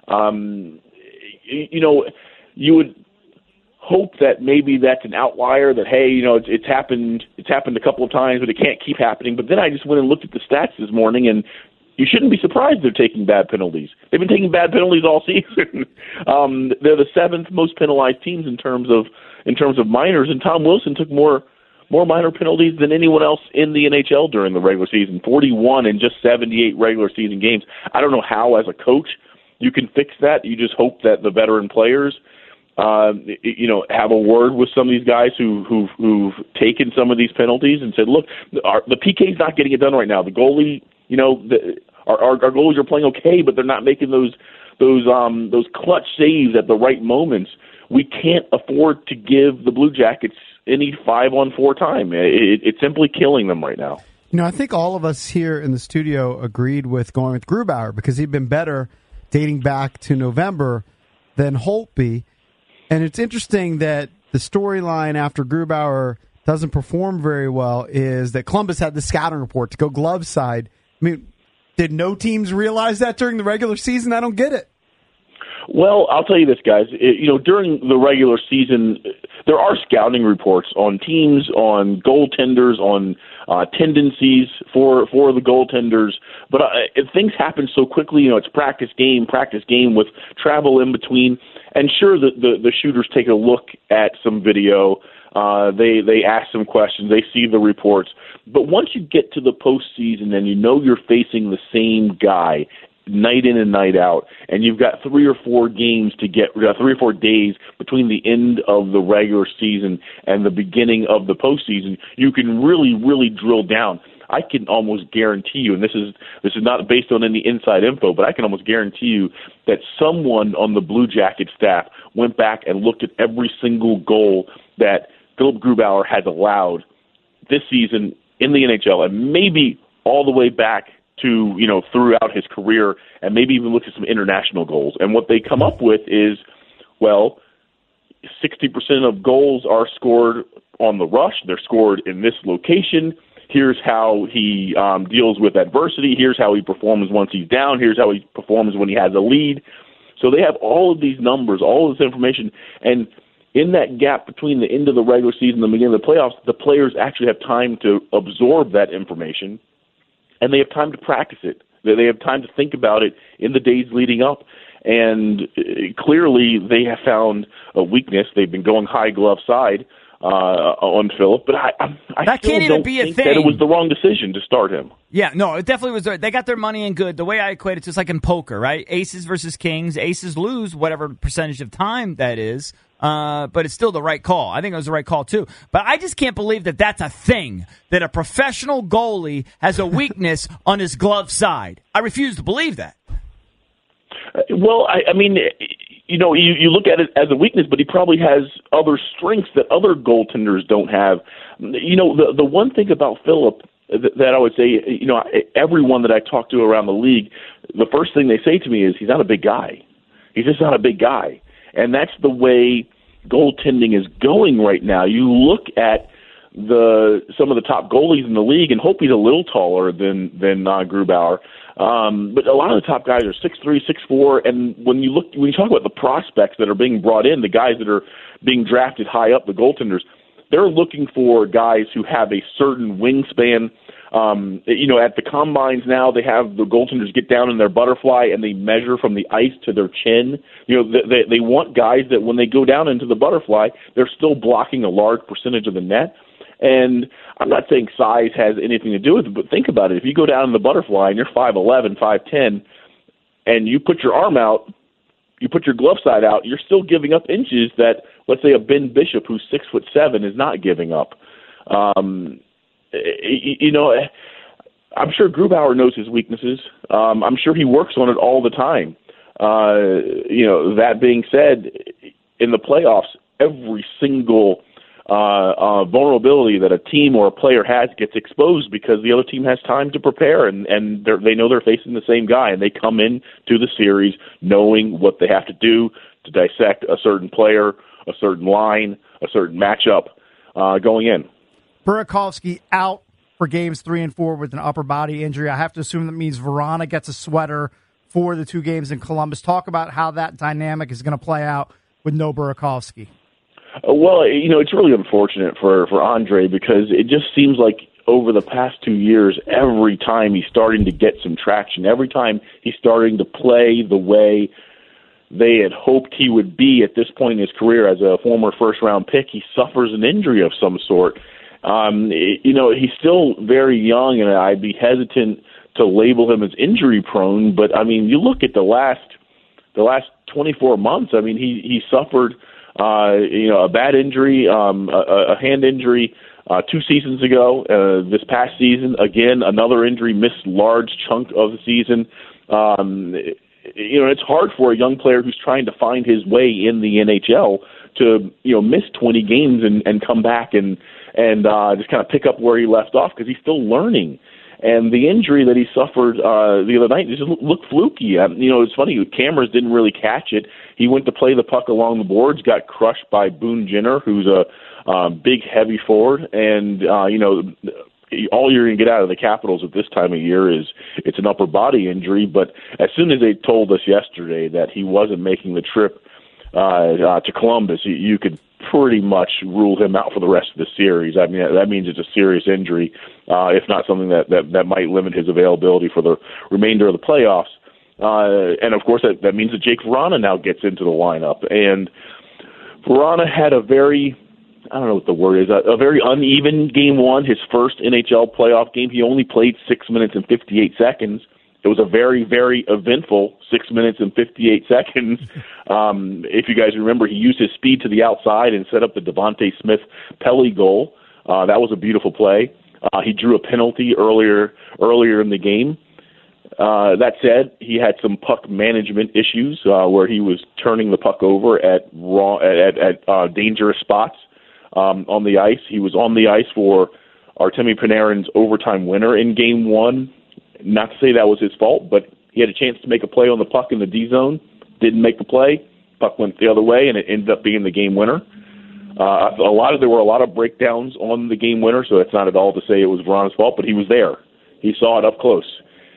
Um, you know, you would hope that maybe that's an outlier, that, hey, you know, it's, it's happened it's happened a couple of times, but it can't keep happening. But then I just went and looked at the stats this morning, and you shouldn't be surprised they're taking bad penalties. They've been taking bad penalties all season. um, they're the seventh most penalized teams in terms of in terms of minors, and Tom Wilson took more more minor penalties than anyone else in the N H L during the regular season, forty-one in just seventy-eight regular season games. I don't know how, as a coach, you can fix that. You just hope that the veteran players, uh, you know, have a word with some of these guys who, who've, who've taken some of these penalties and said, look, our, the P K's not getting it done right now. The goalie, you know, the, our, our, our goalies are playing okay, but they're not making those those um, those clutch saves at the right moments. We can't afford to give the Blue Jackets any five-on-four time. It, it's simply killing them right now. You know, I think all of us here in the studio agreed with going with Grubauer because he'd been better dating back to November than Holtby. And it's interesting that the storyline after Grubauer doesn't perform very well is that Columbus had the scouting report to go glove side. I mean, did no teams realize that during the regular season? I don't get it. Well, I'll tell you this, guys. It, you know, during the regular season, there are scouting reports on teams, on goaltenders, on uh, tendencies for for the goaltenders. But uh, things happen so quickly. You know, it's practice game, practice game with travel in between. And sure, the the, the shooters take a look at some video. Uh, they they ask some questions. They see the reports. But once you get to the postseason and you know you're facing the same guy night in and night out, and you've got three or four games to get, uh, three or four days between the end of the regular season and the beginning of the postseason, you can really, really drill down. I can almost guarantee you, and this is this is not based on any inside info, but I can almost guarantee you that someone on the Blue Jacket staff went back and looked at every single goal that Philip Grubauer has allowed this season in the N H L, and maybe all the way back to, you know, throughout his career, and maybe even look at some international goals. And what they come up with is, well, sixty percent of goals are scored on the rush. They're scored in this location. Here's how he um, deals with adversity. Here's how he performs once he's down. Here's how he performs when he has a lead. So they have all of these numbers, all of this information, and in that gap between the end of the regular season and the beginning of the playoffs, the players actually have time to absorb that information, and they have time to practice it. They have time to think about it in the days leading up. And clearly they have found a weakness. They've been going high glove side. uh, on Phillip, but I, I, I that still can't even don't be a think thing. that it was the wrong decision to start him. Yeah, no, it definitely was. They got their money in good. The way I equate it, it's just like in poker, right? Aces versus kings. Aces lose whatever percentage of time that is, uh, but it's still the right call. I think it was the right call, too. But I just can't believe that that's a thing, that a professional goalie has a weakness on his glove side. I refuse to believe that. Uh, well, I, I mean, you know, you, you look at it as a weakness, but he probably has other strengths that other goaltenders don't have. You know, the the one thing about Phillip that, that I would say, you know, everyone that I talk to around the league, the first thing they say to me is he's not a big guy. He's just not a big guy. And that's the way goaltending is going right now. You look at the some of the top goalies in the league and hope he's a little taller than than uh, Grubauer. Um, but a lot of the top guys are six three, six four, and when you look when you talk about the prospects that are being brought in, the guys that are being drafted high up, the goaltenders, they're looking for guys who have a certain wingspan. Um, you know, at the combines now, they have the goaltenders get down in their butterfly and they measure from the ice to their chin. You know, they, they want guys that when they go down into the butterfly, they're still blocking a large percentage of the net. And I'm not saying size has anything to do with it, but think about it. If you go down in the butterfly and you're five eleven, five ten, and you put your arm out, you put your glove side out, you're still giving up inches that, let's say, a Ben Bishop who's six foot seven is not giving up. Um, you know, I'm sure Grubauer knows his weaknesses. Um, I'm sure he works on it all the time. Uh, you know, that being said, in the playoffs, every single uh, uh, vulnerability that a team or a player has gets exposed because the other team has time to prepare, and, and they know they're facing the same guy, and they come in to the series knowing what they have to do to dissect a certain player, a certain line, a certain matchup uh, going in. Burakovsky out for games three and four with an upper body injury. I have to assume that means Vrana gets a sweater for the two games in Columbus. Talk about how that dynamic is going to play out with no Burakovsky. Uh, well, you know, it's really unfortunate for, for Andre because it just seems like over the past two years, every time he's starting to get some traction, every time he's starting to play the way they had hoped he would be at this point in his career as a former first-round pick, he suffers an injury of some sort. Um, you know, he's still very young, and I'd be hesitant to label him as injury prone. But I mean, you look at the last the last twenty-four months. I mean, he he suffered uh, you know a bad injury, um, a, a hand injury uh, two seasons ago. Uh, this past season, again, another injury, missed large chunk of the season. Um, you know, it's hard for a young player who's trying to find his way in the N H L to you know miss twenty games and, and come back and. and uh, just kind of pick up where he left off because he's still learning. And the injury that he suffered uh, the other night just looked fluky. Um, you know, it's funny, cameras didn't really catch it. He went to play the puck along the boards, got crushed by Boone Jenner, who's a uh, big, heavy forward. And, uh, you know, all you're going to get out of the Capitals at this time of year is it's an upper body injury. But as soon as they told us yesterday that he wasn't making the trip uh, uh, to Columbus, you, you could pretty much rule him out for the rest of the series. I mean, that means it's a serious injury, uh, if not something that, that, that might limit his availability for the remainder of the playoffs. Uh, and, of course, that, that means that Jake Vrana now gets into the lineup. And Vrana had a very, I don't know what the word is, a, a very uneven game one, his first N H L playoff game. He only played six minutes and fifty-eight seconds. It was a very, very eventful six minutes and fifty-eight seconds. Um, if you guys remember, he used his speed to the outside and set up the Devontae Smith Pelly goal. Uh, that was a beautiful play. Uh, he drew a penalty earlier earlier in the game. Uh, that said, he had some puck management issues uh, where he was turning the puck over at raw, at, at uh, dangerous spots um, on the ice. He was on the ice for Artemi Panarin's overtime winner in game one. Not to say that was his fault, but he had a chance to make a play on the puck in the D zone, didn't make the play, puck went the other way, and it ended up being the game winner. Uh, a lot of there were a lot of breakdowns on the game winner, so it's not at all to say it was Vrana's fault, but he was there. He saw it up close.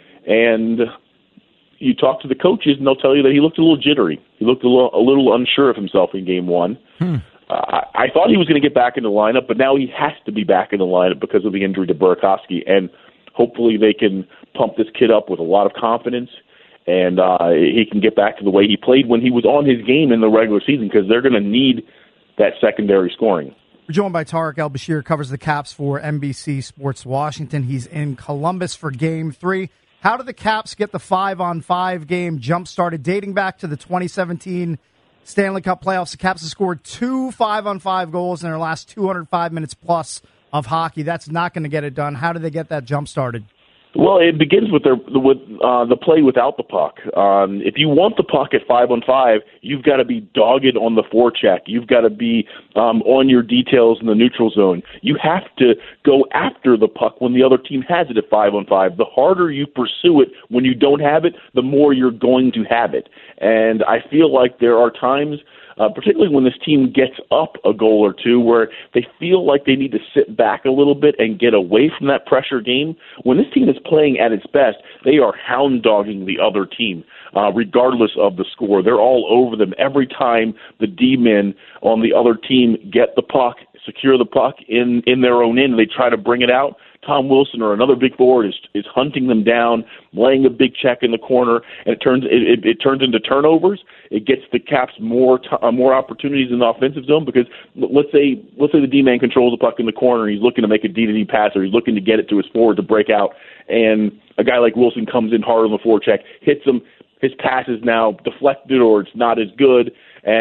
And you talk to the coaches, and they'll tell you that he looked a little jittery. He looked a little, a little unsure of himself in game one. Hmm. Uh, I, I thought he was going to get back in the lineup, but now he has to be back in the lineup because of the injury to Burakovsky, and hopefully they can pump this kid up with a lot of confidence, and uh, he can get back to the way he played when he was on his game in the regular season because they're going to need that secondary scoring. We're joined by Tariq El-Bashir, covers the Caps for N B C Sports Washington. He's in Columbus for Game three. How did the Caps get the five-on-five game jump-started? Dating back to the twenty seventeen Stanley Cup playoffs, the Caps have scored two five-on-five goals in their last two hundred five minutes plus of hockey. That's not going to get it done. How did they get that jump-started? Well, it begins with their with uh, the play without the puck. Um, if you want the puck at five on five, you've got to be dogged on the forecheck. You've got to be um, on your details in the neutral zone. You have to go after the puck when the other team has it at five on five. The harder you pursue it when you don't have it, the more you're going to have it. And I feel like there are times, Uh, particularly when this team gets up a goal or two, where they feel like they need to sit back a little bit and get away from that pressure game. When this team is playing at its best, they are hound-dogging the other team, uh, regardless of the score. They're all over them every time the D-men on the other team get the puck, secure the puck in, in their own end, and they try to bring it out. Tom Wilson or another big forward is is hunting them down, laying a big check in the corner, and it turns it, it, it turns into turnovers. It gets the Caps more t- uh, more opportunities in the offensive zone because let's say let's say the D-man controls the puck in the corner, and he's looking to make a D to D pass, or he's looking to get it to his forward to break out, and a guy like Wilson comes in hard on the forecheck, hits him. His pass is now deflected or it's not as good,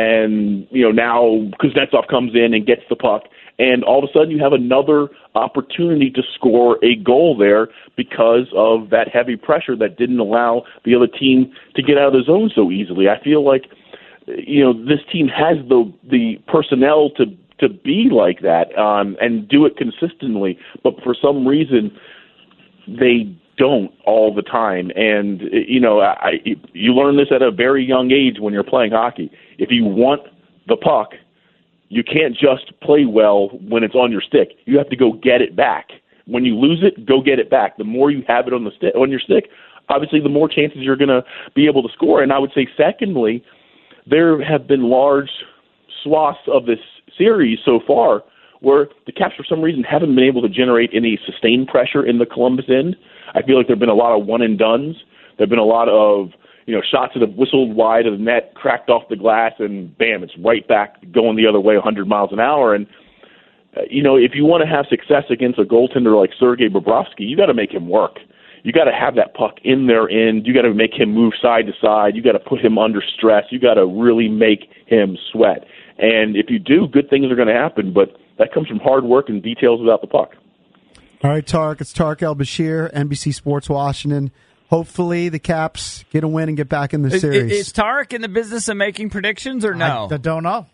and you know now Kuznetsov comes in and gets the puck. And all of a sudden you have another opportunity to score a goal there because of that heavy pressure that didn't allow the other team to get out of the zone so easily. I feel like, you know, this team has the the personnel to to be like that um, and do it consistently, but for some reason they don't all the time. And, you know, I, you learn this at a very young age when you're playing hockey. If you want the puck, you can't just play well when it's on your stick. You have to go get it back. When you lose it, go get it back. The more you have it on the stick, on your stick, obviously the more chances you're going to be able to score. And I would say, secondly, there have been large swaths of this series so far where the Caps, for some reason, haven't been able to generate any sustained pressure in the Columbus end. I feel like there have been a lot of one-and-dones. There have been a lot of you know, shots that have whistled wide of the net, cracked off the glass, and bam, it's right back going the other way one hundred miles an hour. And, uh, you know, if you want to have success against a goaltender like Sergei Bobrovsky, you got to make him work. You got to have that puck in their end. You got to make him move side to side. You got to put him under stress. You got to really make him sweat. And if you do, good things are going to happen, but that comes from hard work and details without the puck. All right, Tariq, it's Tariq El-Bashir, N B C Sports Washington. Hopefully the Caps get a win and get back in the Is, series. is Tariq in the business of making predictions or no? I, I don't know.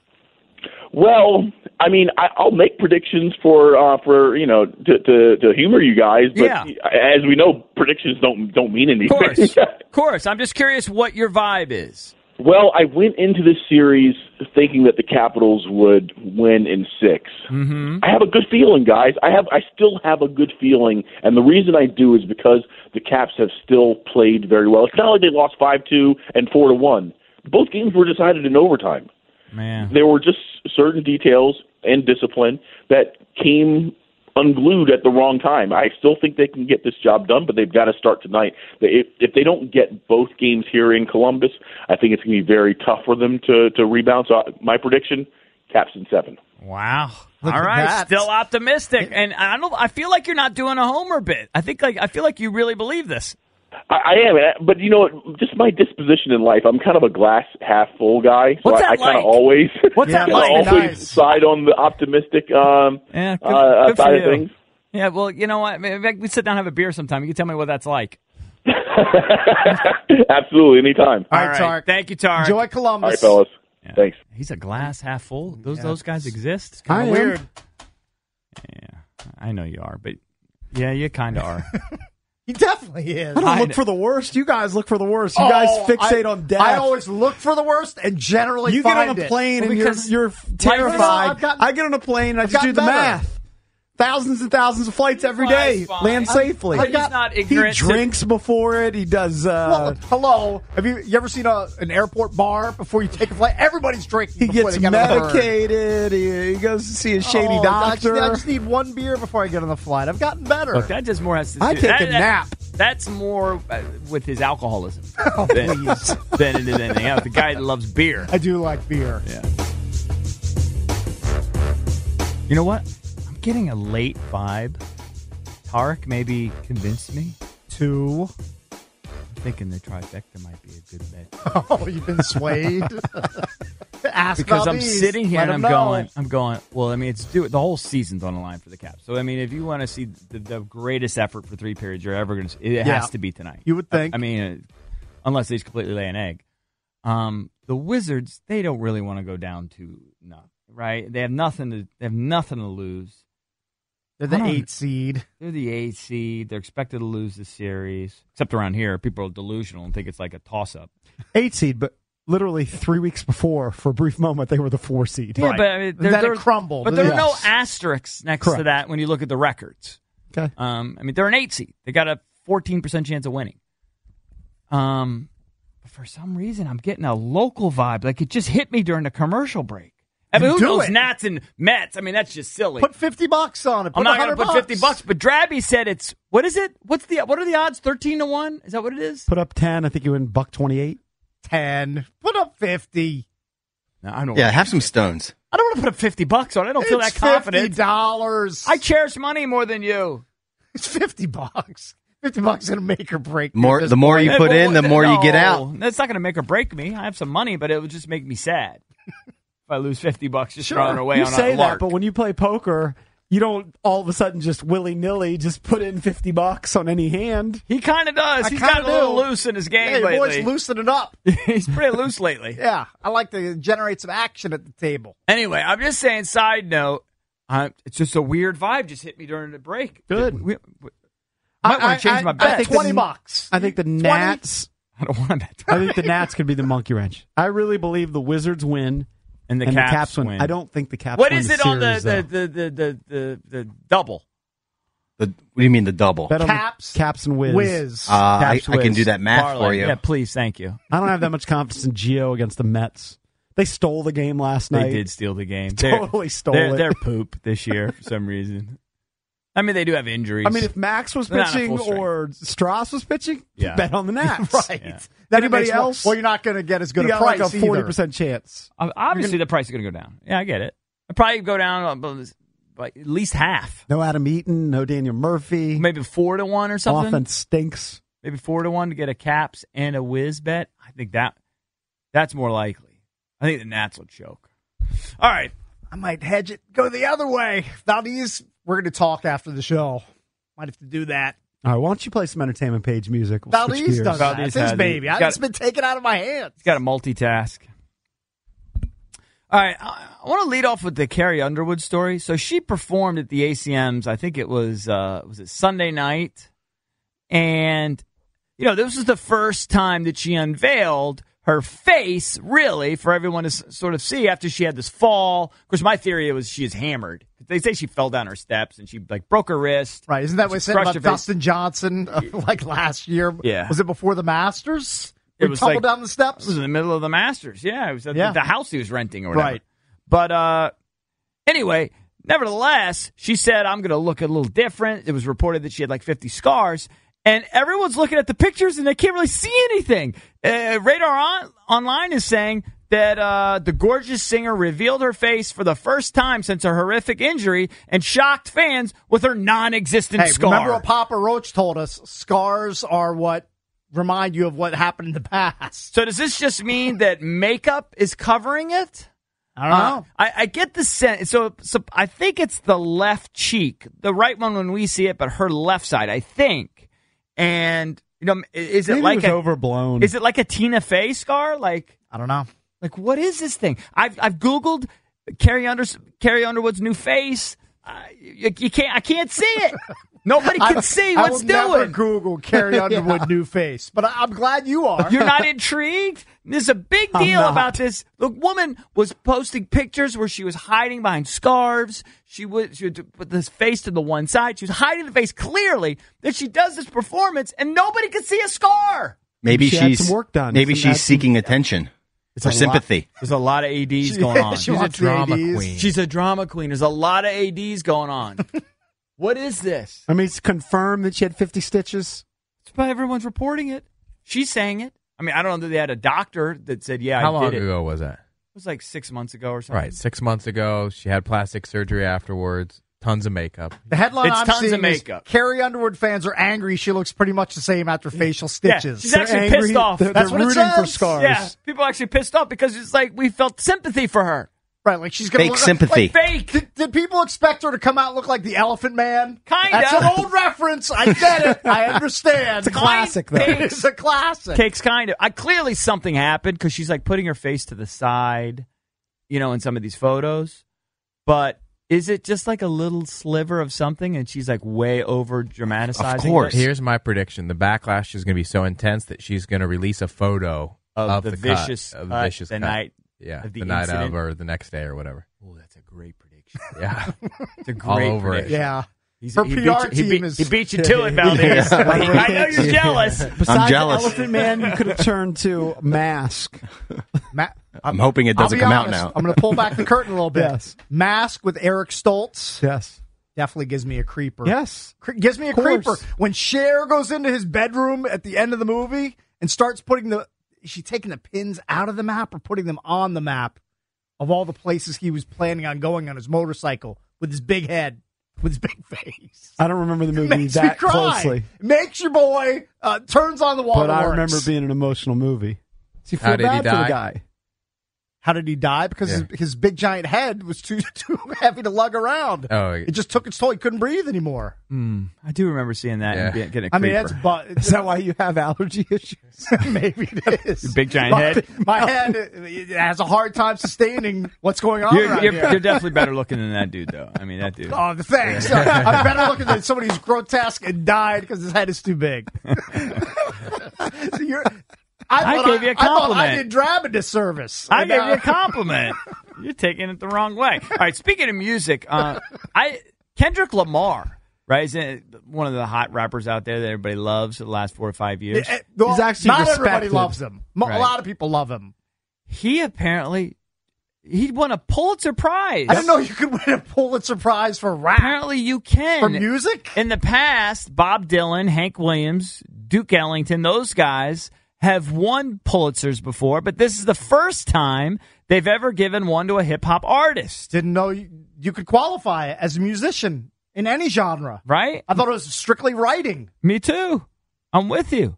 Well, I mean, I, I'll make predictions for uh, for you know to, to to humor you guys, but Yeah. as we know, predictions don't don't mean anything. Of course. Of course. I'm just curious what your vibe is. Well, I went into this series thinking that the Capitals would win in six. Mm-hmm. I have a good feeling, guys. I have, I still have a good feeling, and the reason I do is because the Caps have still played very well. It's not like they lost five two and four to one. Both games were decided in overtime. Man, there were just certain details and discipline that came unglued at the wrong time. I still think they can get this job done, but they've got to start tonight. If, if they don't get both games here in Columbus, I think it's going to be very tough for them to, to rebound. So my prediction, Caps in seven. wow. Look All at right, that. still optimistic. And I don't I feel like you're not doing a homer bit. I think like I feel like you really believe this. I, I am, but you know what? Just my disposition in life, I'm kind of a glass half full guy. So What's I, that I kind like? of always, What's that kinda like? always Nice. side on the optimistic um, Yeah, good, uh, good for side you. of things. Yeah, well, you know what? Maybe we sit down and have a beer sometime. You can tell me what that's like. Absolutely, anytime. All right, Tariq. Thank you, Tariq. Enjoy Columbus. All right, fellas. Yeah. Thanks. He's a glass half full. Those Yeah. those guys exist. I am. Weird. Yeah, I know you are, but yeah, you kind of are. He definitely is. I don't I look know. for the worst. You guys look for the worst. You Oh, guys fixate I- on death. I always look for the worst and generally you get find on a it. plane Well, and you're, because- you're terrified. I've gotten- I get on a plane and I I've just do gotten the better. math. Thousands and thousands of flights every Fine, day. fine. Land I'm- safely. But he's not he ignorant to- drinks before it. He does. Well, Uh, hello. Have you, you ever seen a, an airport bar before you take a flight? Everybody's drinking. he before gets they get on the bird. medicated. He, he goes to see a shady Oh, I just, doctor. I just need one beer before I get on the flight. I've gotten better. Look, that just more has to. I do- take that- a that- nap. That's more uh, with his alcoholism Oh, than, please. than it is anything else. The guy that loves beer. I do like beer. Yeah. You know what? I'm getting a late vibe. Tarek maybe convinced me. Two. I'm thinking the trifecta might be a good bet. Oh, you've been swayed. Ask Because I'm Valdez. sitting here Let and I'm him know. going, I'm going, well, I mean, it's due, the whole season's on the line for the Caps. So, I mean, if you want to see the, the greatest effort for three periods you're ever going to see, it Yeah. has to be tonight. You would think. I, I mean, uh, unless they just completely lay an egg. Um, the Wizards, they don't really want to go down to nothing, right? They have nothing to, they have nothing to lose. They're the I don't- eight seed. They're the eighth seed. They're expected to lose the series. Except around here, people are delusional and think it's like a toss-up. Eight seed, but literally three weeks before, for a brief moment, they were the four seed. Yeah, but I mean, And they're, then they're, it crumbled. But there are no Yes. asterisks next to Correct. that when you look at the records. Okay. Um, I mean, they're an eight seed. They got a fourteen percent chance of winning. Um, but for some reason, I'm getting a local vibe. Like it just hit me during the commercial break. I mean, who Do knows it. Nats and Mets? I mean, that's just silly. Put fifty bucks on it. Put I'm not going to one hundred put fifty bucks. But Drabby said it's what is it? What's the what are the odds? Thirteen to one? Is that what it is? Put up ten. I think you win buck twenty-eight. ten. Put up fifty. No, I don't. Yeah, have some stones. I don't want to put up fifty bucks on it. I don't feel that It's confident. fifty dollars. I cherish money more than you. It's fifty bucks. Fifty bucks gonna make or break. me More, at this the more point. you put in, the more you get out. No, that's not going to make or break me. I have some money, but it would just make me sad if I lose fifty bucks just throwing away you on say a that, lark. but when you play poker, you don't all of a sudden just willy nilly just put in fifty bucks on any hand. He kind of does. I He's kinda gotten a little do. loose in his game Hey, your boy's lately. loosening up. He's pretty loose lately. Yeah, I like to generate some action at the table. Anyway, I'm just saying, side note, uh, it's just a weird vibe just hit me during the break. Good. We, we, might want to change my I bet. think twenty the- bucks. I think the Nats. I don't want to bet. I think the Nats could be the monkey wrench. I really believe the Wizards win And the and Caps, the Caps win. win. I don't think the Caps. What win is the it on the series, the, though. the, the, the, the, the double? The, what do you mean the double? Bet on the Caps, Caps and Wiz. Whiz. Uh, I, Caps I can whiz. do that math Parlay. for you. Yeah, please, thank you. I don't have that much confidence in Gio against the Mets. They stole the game last They night. did steal the game. Totally they're, stole they're, it. They're poop this year for some reason. I mean, they do have injuries. I mean, if Max was They're not at pitching full strength. or Strauss was pitching, Yeah. bet on the Nats. right. Yeah. Then it Anybody makes more- else? Well, you're not going to get as good You a got price like a forty either. percent chance. Uh, obviously the price is going to go down. Yeah, I get it. It'll probably go down uh, by at least half, No Adam Eaton, no Daniel Murphy. maybe four to one or something. Offense stinks. Maybe four to one to get a Caps and a Wiz bet. I think that that's more likely. I think the Nats will choke. All right. I might hedge it, go the other way. Valdez, we're going to talk after the show. Might have to do that. All right, why don't you play some entertainment page music? We'll switch Valdez gears. does that. Valdez It's his has it. baby. He's I- got- It's been taken out of my hands. Got to multitask. All right, I, I want to lead off with the Carrie Underwood story. So she performed at the A C Ms. I think it was uh, was it Sunday night, and you know this was the first time that she unveiled her face, really, for everyone to s- sort of see after she had this fall. Of course, my theory was she is hammered. They say she fell down her steps and she like broke her wrist. Right. Isn't that what She they said crushed about her face. Dustin Johnson uh, like last year? Yeah. Was it before the Masters? It We was tumbled like- down the steps? It was in the middle of the Masters. Yeah, it was at Yeah. the, the house he was renting or whatever. Right. But uh, anyway, nevertheless, she said, I'm going to look a little different. It was reported that she had like fifty scars. And everyone's looking at the pictures and they can't really see anything. Uh, Radar on, Online is saying that uh, the gorgeous singer revealed her face for the first time since a horrific injury and shocked fans with her non-existent Hey, scar. remember what Papa Roach told us? Scars are what remind you of what happened in the past. So does this just mean that makeup is covering it? I don't know. Uh, I, I get the sense. So, so I think it's the left cheek, the right one when we see it, but her left side, I think. And you know, is it Maybe like it was a overblown? Is it like a Tina Fey scar? Like, I don't know. like what is this thing? I've I've googled Carrie Under Carrie Underwood's new face. Uh, you, you can't. I can't see it. Nobody can I- see I what's will never doing. Google Carrie Underwood new face, but I, I'm glad you are. You're not intrigued? There's a big I'm deal not. about this. The woman was posting pictures where she was hiding behind scarves. She would, she would put this face to the one side. She was hiding the face clearly. Then she does this performance, and nobody could see a scar. Maybe She had she's some work done. Maybe Some- she's seeking attention It's or a lot- sympathy. There's a lot of A Ds going on. She She's a wants the drama A Ds. queen. She's a drama queen. There's a lot of A Ds going on. What is this? I mean, it's confirmed that she had fifty stitches. It's why everyone's reporting it. She's saying it. I mean, I don't know that they had a doctor that said, yeah, How I long did it. ago was that? was like six months ago or something. Right, six months ago. She had plastic surgery afterwards. Tons of makeup. The headline It's I'm tons seeing of makeup. is Carrie Underwood fans are angry. She looks pretty much the same after facial stitches. she's actually They're angry. pissed off. They're, That's they're what it rooting for says. scars. Yeah, people are actually pissed off because it's like we felt sympathy for her. Right, like she's gonna Fake look sympathy. Like, Fake. did, did people expect her to come out and look like the Elephant Man? Kinda. That's an old reference. I get it. I understand. It's a classic, though. It's a classic. Cakes kind of. I clearly something happened because she's like putting her face to the side, you know, in some of these photos. But is it just like a little sliver of something, and she's like way over dramatizing? Of course. it? Here's my prediction: the backlash is going to be so intense that she's going to release a photo Of of, the the vicious cut, of the cut vicious the cut. night yeah, of the the night incident. of or the next day or whatever. Oh, that's a great prediction. Yeah, It's a All great over it. prediction. Yeah. He's, Her he P beat R you, he team beat, is- he beat you to it, Valdez. Yeah. I know you're jealous. Besides I'm jealous. the Elephant Man, you could have turned to Mask. Ma- I'm hoping it I'll doesn't be come out honest, now. I'm going to pull back the curtain a little bit. Yes. Mask with Eric Stoltz Yes. definitely gives me a creeper. Yes. Cre- gives me a Of course. creeper. When Cher goes into his bedroom at the end of the movie and starts putting the, is she taking the pins out of the map or putting them on the map of all the places he was planning on going on his motorcycle with his big head, with his big face? I don't remember the movie Makes me that cry. closely, Makes your boy uh, turns on the water. but I remember it being an emotional movie. So you feel How did he bad for the die? guy. How did he die? Because Yeah. his, his big giant head was too too heavy to lug around. Oh, It just took its toll. He couldn't breathe anymore. Mm, I do remember seeing that Yeah. and be- getting a I mean, creeper. that's but Is that why you have allergy issues? maybe it is. Big giant my, head? My head it has a hard time sustaining what's going on You're, around you're, here. you're definitely better looking than that dude, though. I mean, that dude. Oh, thanks. I'm better looking than somebody who's grotesque and died because his head is too big. So you're, I, I thought gave you a I thought I compliment. did Drab a disservice. I And, gave uh, you a compliment. You're taking it the wrong way. All right, speaking of music, uh, I Kendrick Lamar, right, is in- one of the hot rappers out there that everybody loves for the last four or five years. eh, well, He's actually not everybody respected. loves him. Mo- Right. A lot of people love him. He apparently he won a Pulitzer Prize. I didn't know you could win a Pulitzer Prize for rap. Apparently, you can For music? In the past, Bob Dylan, Hank Williams, Duke Ellington, those guys have won Pulitzers before, but this is the first time they've ever given one to a hip hop artist. Didn't know you, you could qualify as a musician in any genre. Right? I thought it was strictly writing. Me too. I'm with you.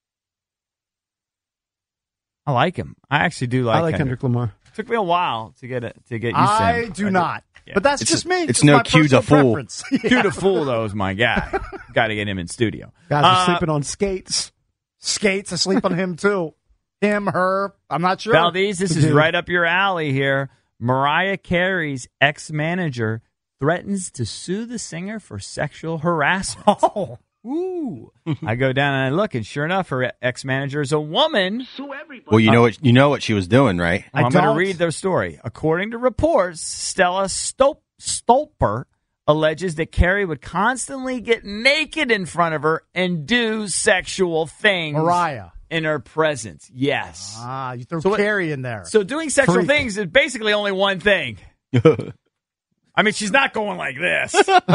I like him. I actually do like, I like Kendrick. Kendrick Lamar. Took me a while to get it to get used to I him. do not. Yeah. But that's It's- just me. it's Just no my cue to personal fool. preference. Yeah. Dude, a fool though is my guy. Got to get him in studio. Guys are Uh, sleeping on skates. Skates, I sleep on him too. Him, her, I'm not sure. Valdez, this is Dude. right up your alley here. Mariah Carey's ex-manager threatens to sue the singer for sexual harassment. Oh, Ooh. I go down and I look, and sure enough, her ex-manager is a woman. Well, you know what you know what she was doing, right? I I'm going to don't. read their story. According to reports, Stella Stol- Stolper alleges that Carey would constantly get naked in front of her and do sexual things Mariah. in her presence. Yes. Ah, you threw So what- Carrie in there. So doing sexual Freak. things is basically only one thing. I mean, she's not going like this.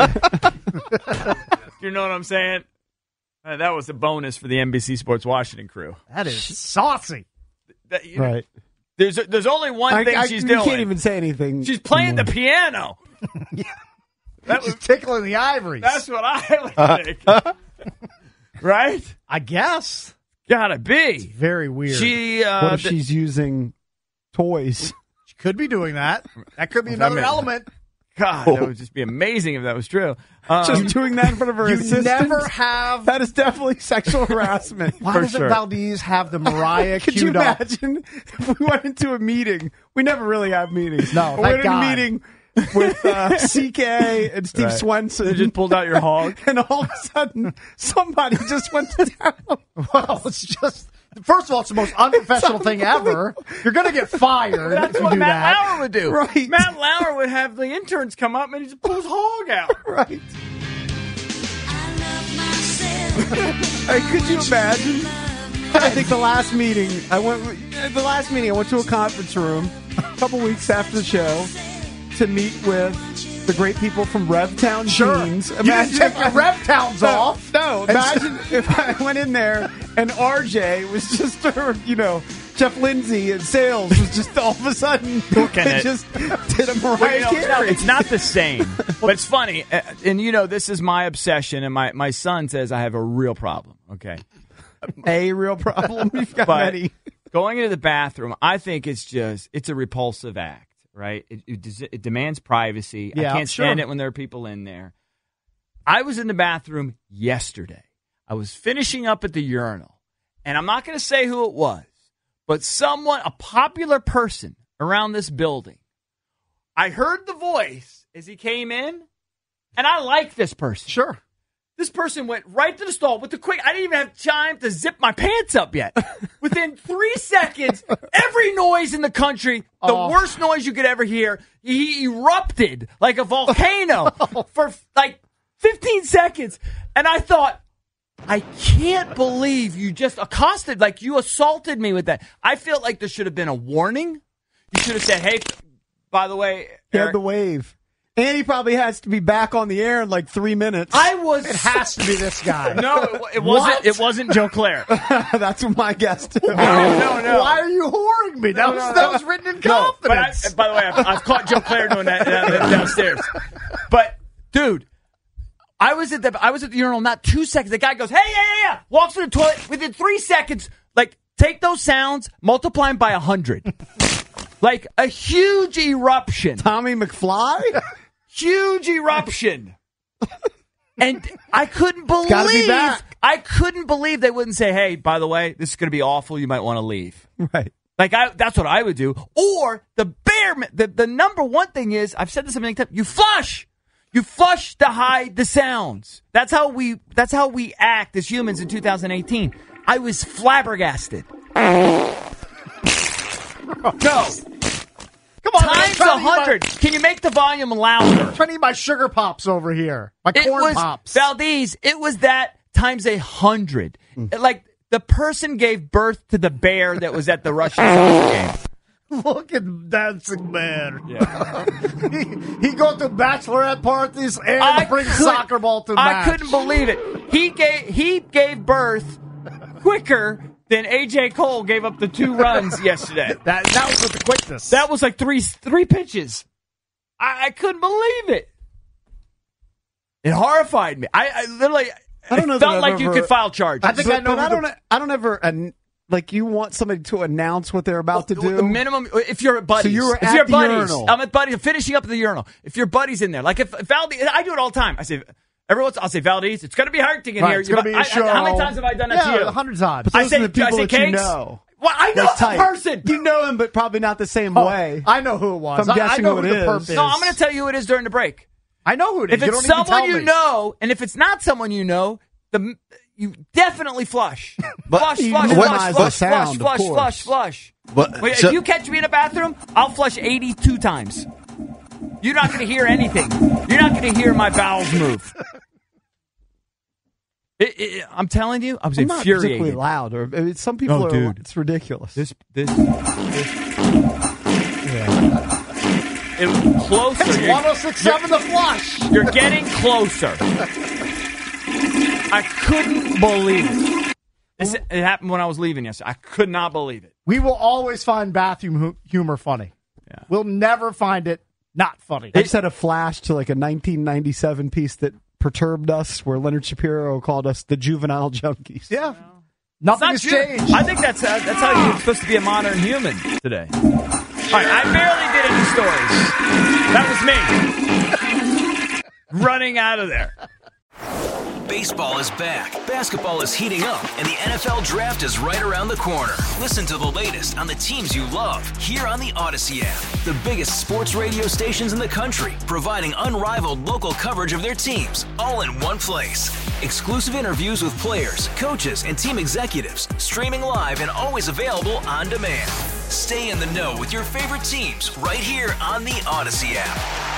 You know what I'm saying? Uh, that was a bonus for the N B C Sports Washington crew. That is saucy. That- you know, Right. There's there's only one I, thing I, she's you doing. can't even say anything. She's playing the anymore. piano. That was, She's tickling the ivories. that's what I would think. Right? I guess. Gotta be. Very weird. She, She. Uh, What if th- she's using toys? could be doing that. That could be That another meant- element. God, that would just be amazing if that was true. Um, Just doing that in front of her You assistant? never have. That is definitely sexual harassment. Why for doesn't sure. Valdez have the Mariah Could you queued up? imagine if we went into a meeting? We never really have meetings. No, we thank went in God. a meeting with uh, C K and Steve Right. Swenson. You just pulled out your hog. and all of a sudden, somebody just went to town. Well, it's just. First of all, it's the most unprofessional thing ever. You're going to get fired That's if you what do Matt that. Lauer would do. Right. Matt Lauer would have the interns come up and he just pull his hog out. Right. Hey, could you imagine? I think the last meeting, I went. The last meeting, I went to a conference room a couple weeks after the show to meet with the great people from RevTown Sure. Jeans. You didn't take your Rev Towns No, off. No, imagine if I went in there and R J was just, you know, Jeff Lindsay in sales was just all of a sudden Looking they at- just did a Mariah Well, you know, no, Carey. it's not the same. But it's funny. uh, And, you know, this is my obsession. And my, my son says I have a real problem. Okay. a real problem. You've got But many. going into the bathroom, I think it's just, it's a repulsive act, right? It, it, des- it demands privacy. Yeah, I can't stand sure. it when there are people in there. I was in the bathroom yesterday. I was finishing up at the urinal. And I'm not going to say who it was, but someone, a popular person around this building, I heard the voice as he came in, and I like this person. Sure. This person went right to the stall with the quick. I didn't even have time to zip my pants up yet. Within three seconds, every noise in the country, the Oh. worst noise you could ever hear, he erupted like a volcano for like fifteen seconds. And I thought, I can't believe you just accosted, like you assaulted me with that. I feel like there should have been a warning. You should have said, hey, by the way, He had Eric, the wave. And he probably has to be back on the air in like three minutes. I was. It has to be this guy. No, it, it wasn't. What? It wasn't Joe Claire. That's my guess, too. No, no, no. Why are you whoring me? That, No, was, no, that no. was written in No, but I, confidence. by the way, I've, I've caught Joe Claire doing that, that downstairs. But dude, I was at the I was at the urinal. Not two seconds. The guy goes, "Hey, yeah, yeah, yeah!" Walks to the toilet. Within three seconds, like take those sounds, multiply them by a hundred, like a huge eruption. Tommy McFly? Huge eruption. And I couldn't gotta be believe back. I couldn't believe they wouldn't say, "Hey, by the way, this is going to be awful. You might want to leave." Right. Like I, that's what I would do. Or the bare, the, the number one thing is, I've said this a million times, you flush. You flush to hide the sounds. That's how we, that's how we act as humans in two thousand eighteen. I was flabbergasted. No. Come on, man, I'm Times trying a to eat my- hundred. Can you make the volume louder? I'm trying to eat my sugar pops over here. My It corn was, pops. Valdez, it was that times a hundred. Like, the person gave birth to the bear that was at the Russian soccer game. Look at Dancing Man. he, he go to bachelorette parties and I bring could- soccer ball to I match. couldn't believe it. He gave he gave birth quicker than A J Cole gave up the two runs yesterday. That that was with the quickness. That was like three three pitches. I, I couldn't believe it. It horrified me. I, I literally I don't know it that felt I've like you ever- could file charges. I think But, I know but I who the- don't. I don't ever. an- Like you want somebody to announce what they're about to do. The minimum, if you're at buddies. So you were if at you're the buddies, urinal. I'm at buddies, I'm finishing up at the urinal. If your buddy's in there, like if, if Valdez, I do it all the time. I say, every once, I'll say, Valdez, it's going to be hurting in Right, here. it's gonna be a I- I- show. How many times have I done that yeah, to you? a hundred times. But those I say, are the people I say that you cakes. know. Well, I know That's the tight. person. You know him, but probably not the same Oh, way. I know who it was. If I'm I- I guessing know who who it the is. perp is. No, I'm going to tell you who it is during the break. I know who it is. If you it's don't need to someone tell you me. know, and if it's not someone you know, the you definitely flush. But- flush, You flush, minimize flush, the flush, sound, flush, of flush, course. flush, flush. But- Wait, so- if you catch me in a bathroom, I'll flush eighty-two times. You're not going to hear anything. You're not going to hear my bowels move. It, it, I'm telling you, I was I'm not particularly infuriated. loud. Or I mean, some people No, are. dude. It's ridiculous. This, this, this. It was closer. It's You're- one oh six point seven the flush. You're getting closer. I couldn't believe it. This, it happened when I was leaving yesterday. I could not believe it. We will always find bathroom hu- humor funny. Yeah. We'll never find it not funny. I just had a flash to like a nineteen ninety-seven piece that perturbed us, where Leonard Shapiro called us the juvenile junkies. yeah. It's Nothing not has true. changed. I think that's uh, that's how you're supposed to be a modern human today. All right, I barely did any stories. That was me running out of there. Baseball is back, basketball is heating up, and the N F L Draft is right around the corner. Listen to the latest on the teams you love here on the Odyssey app. The biggest sports radio stations in the country, providing unrivaled local coverage of their teams, all in one place. Exclusive interviews with players, coaches, and team executives, streaming live and always available on demand. Stay in the know with your favorite teams right here on the Odyssey app.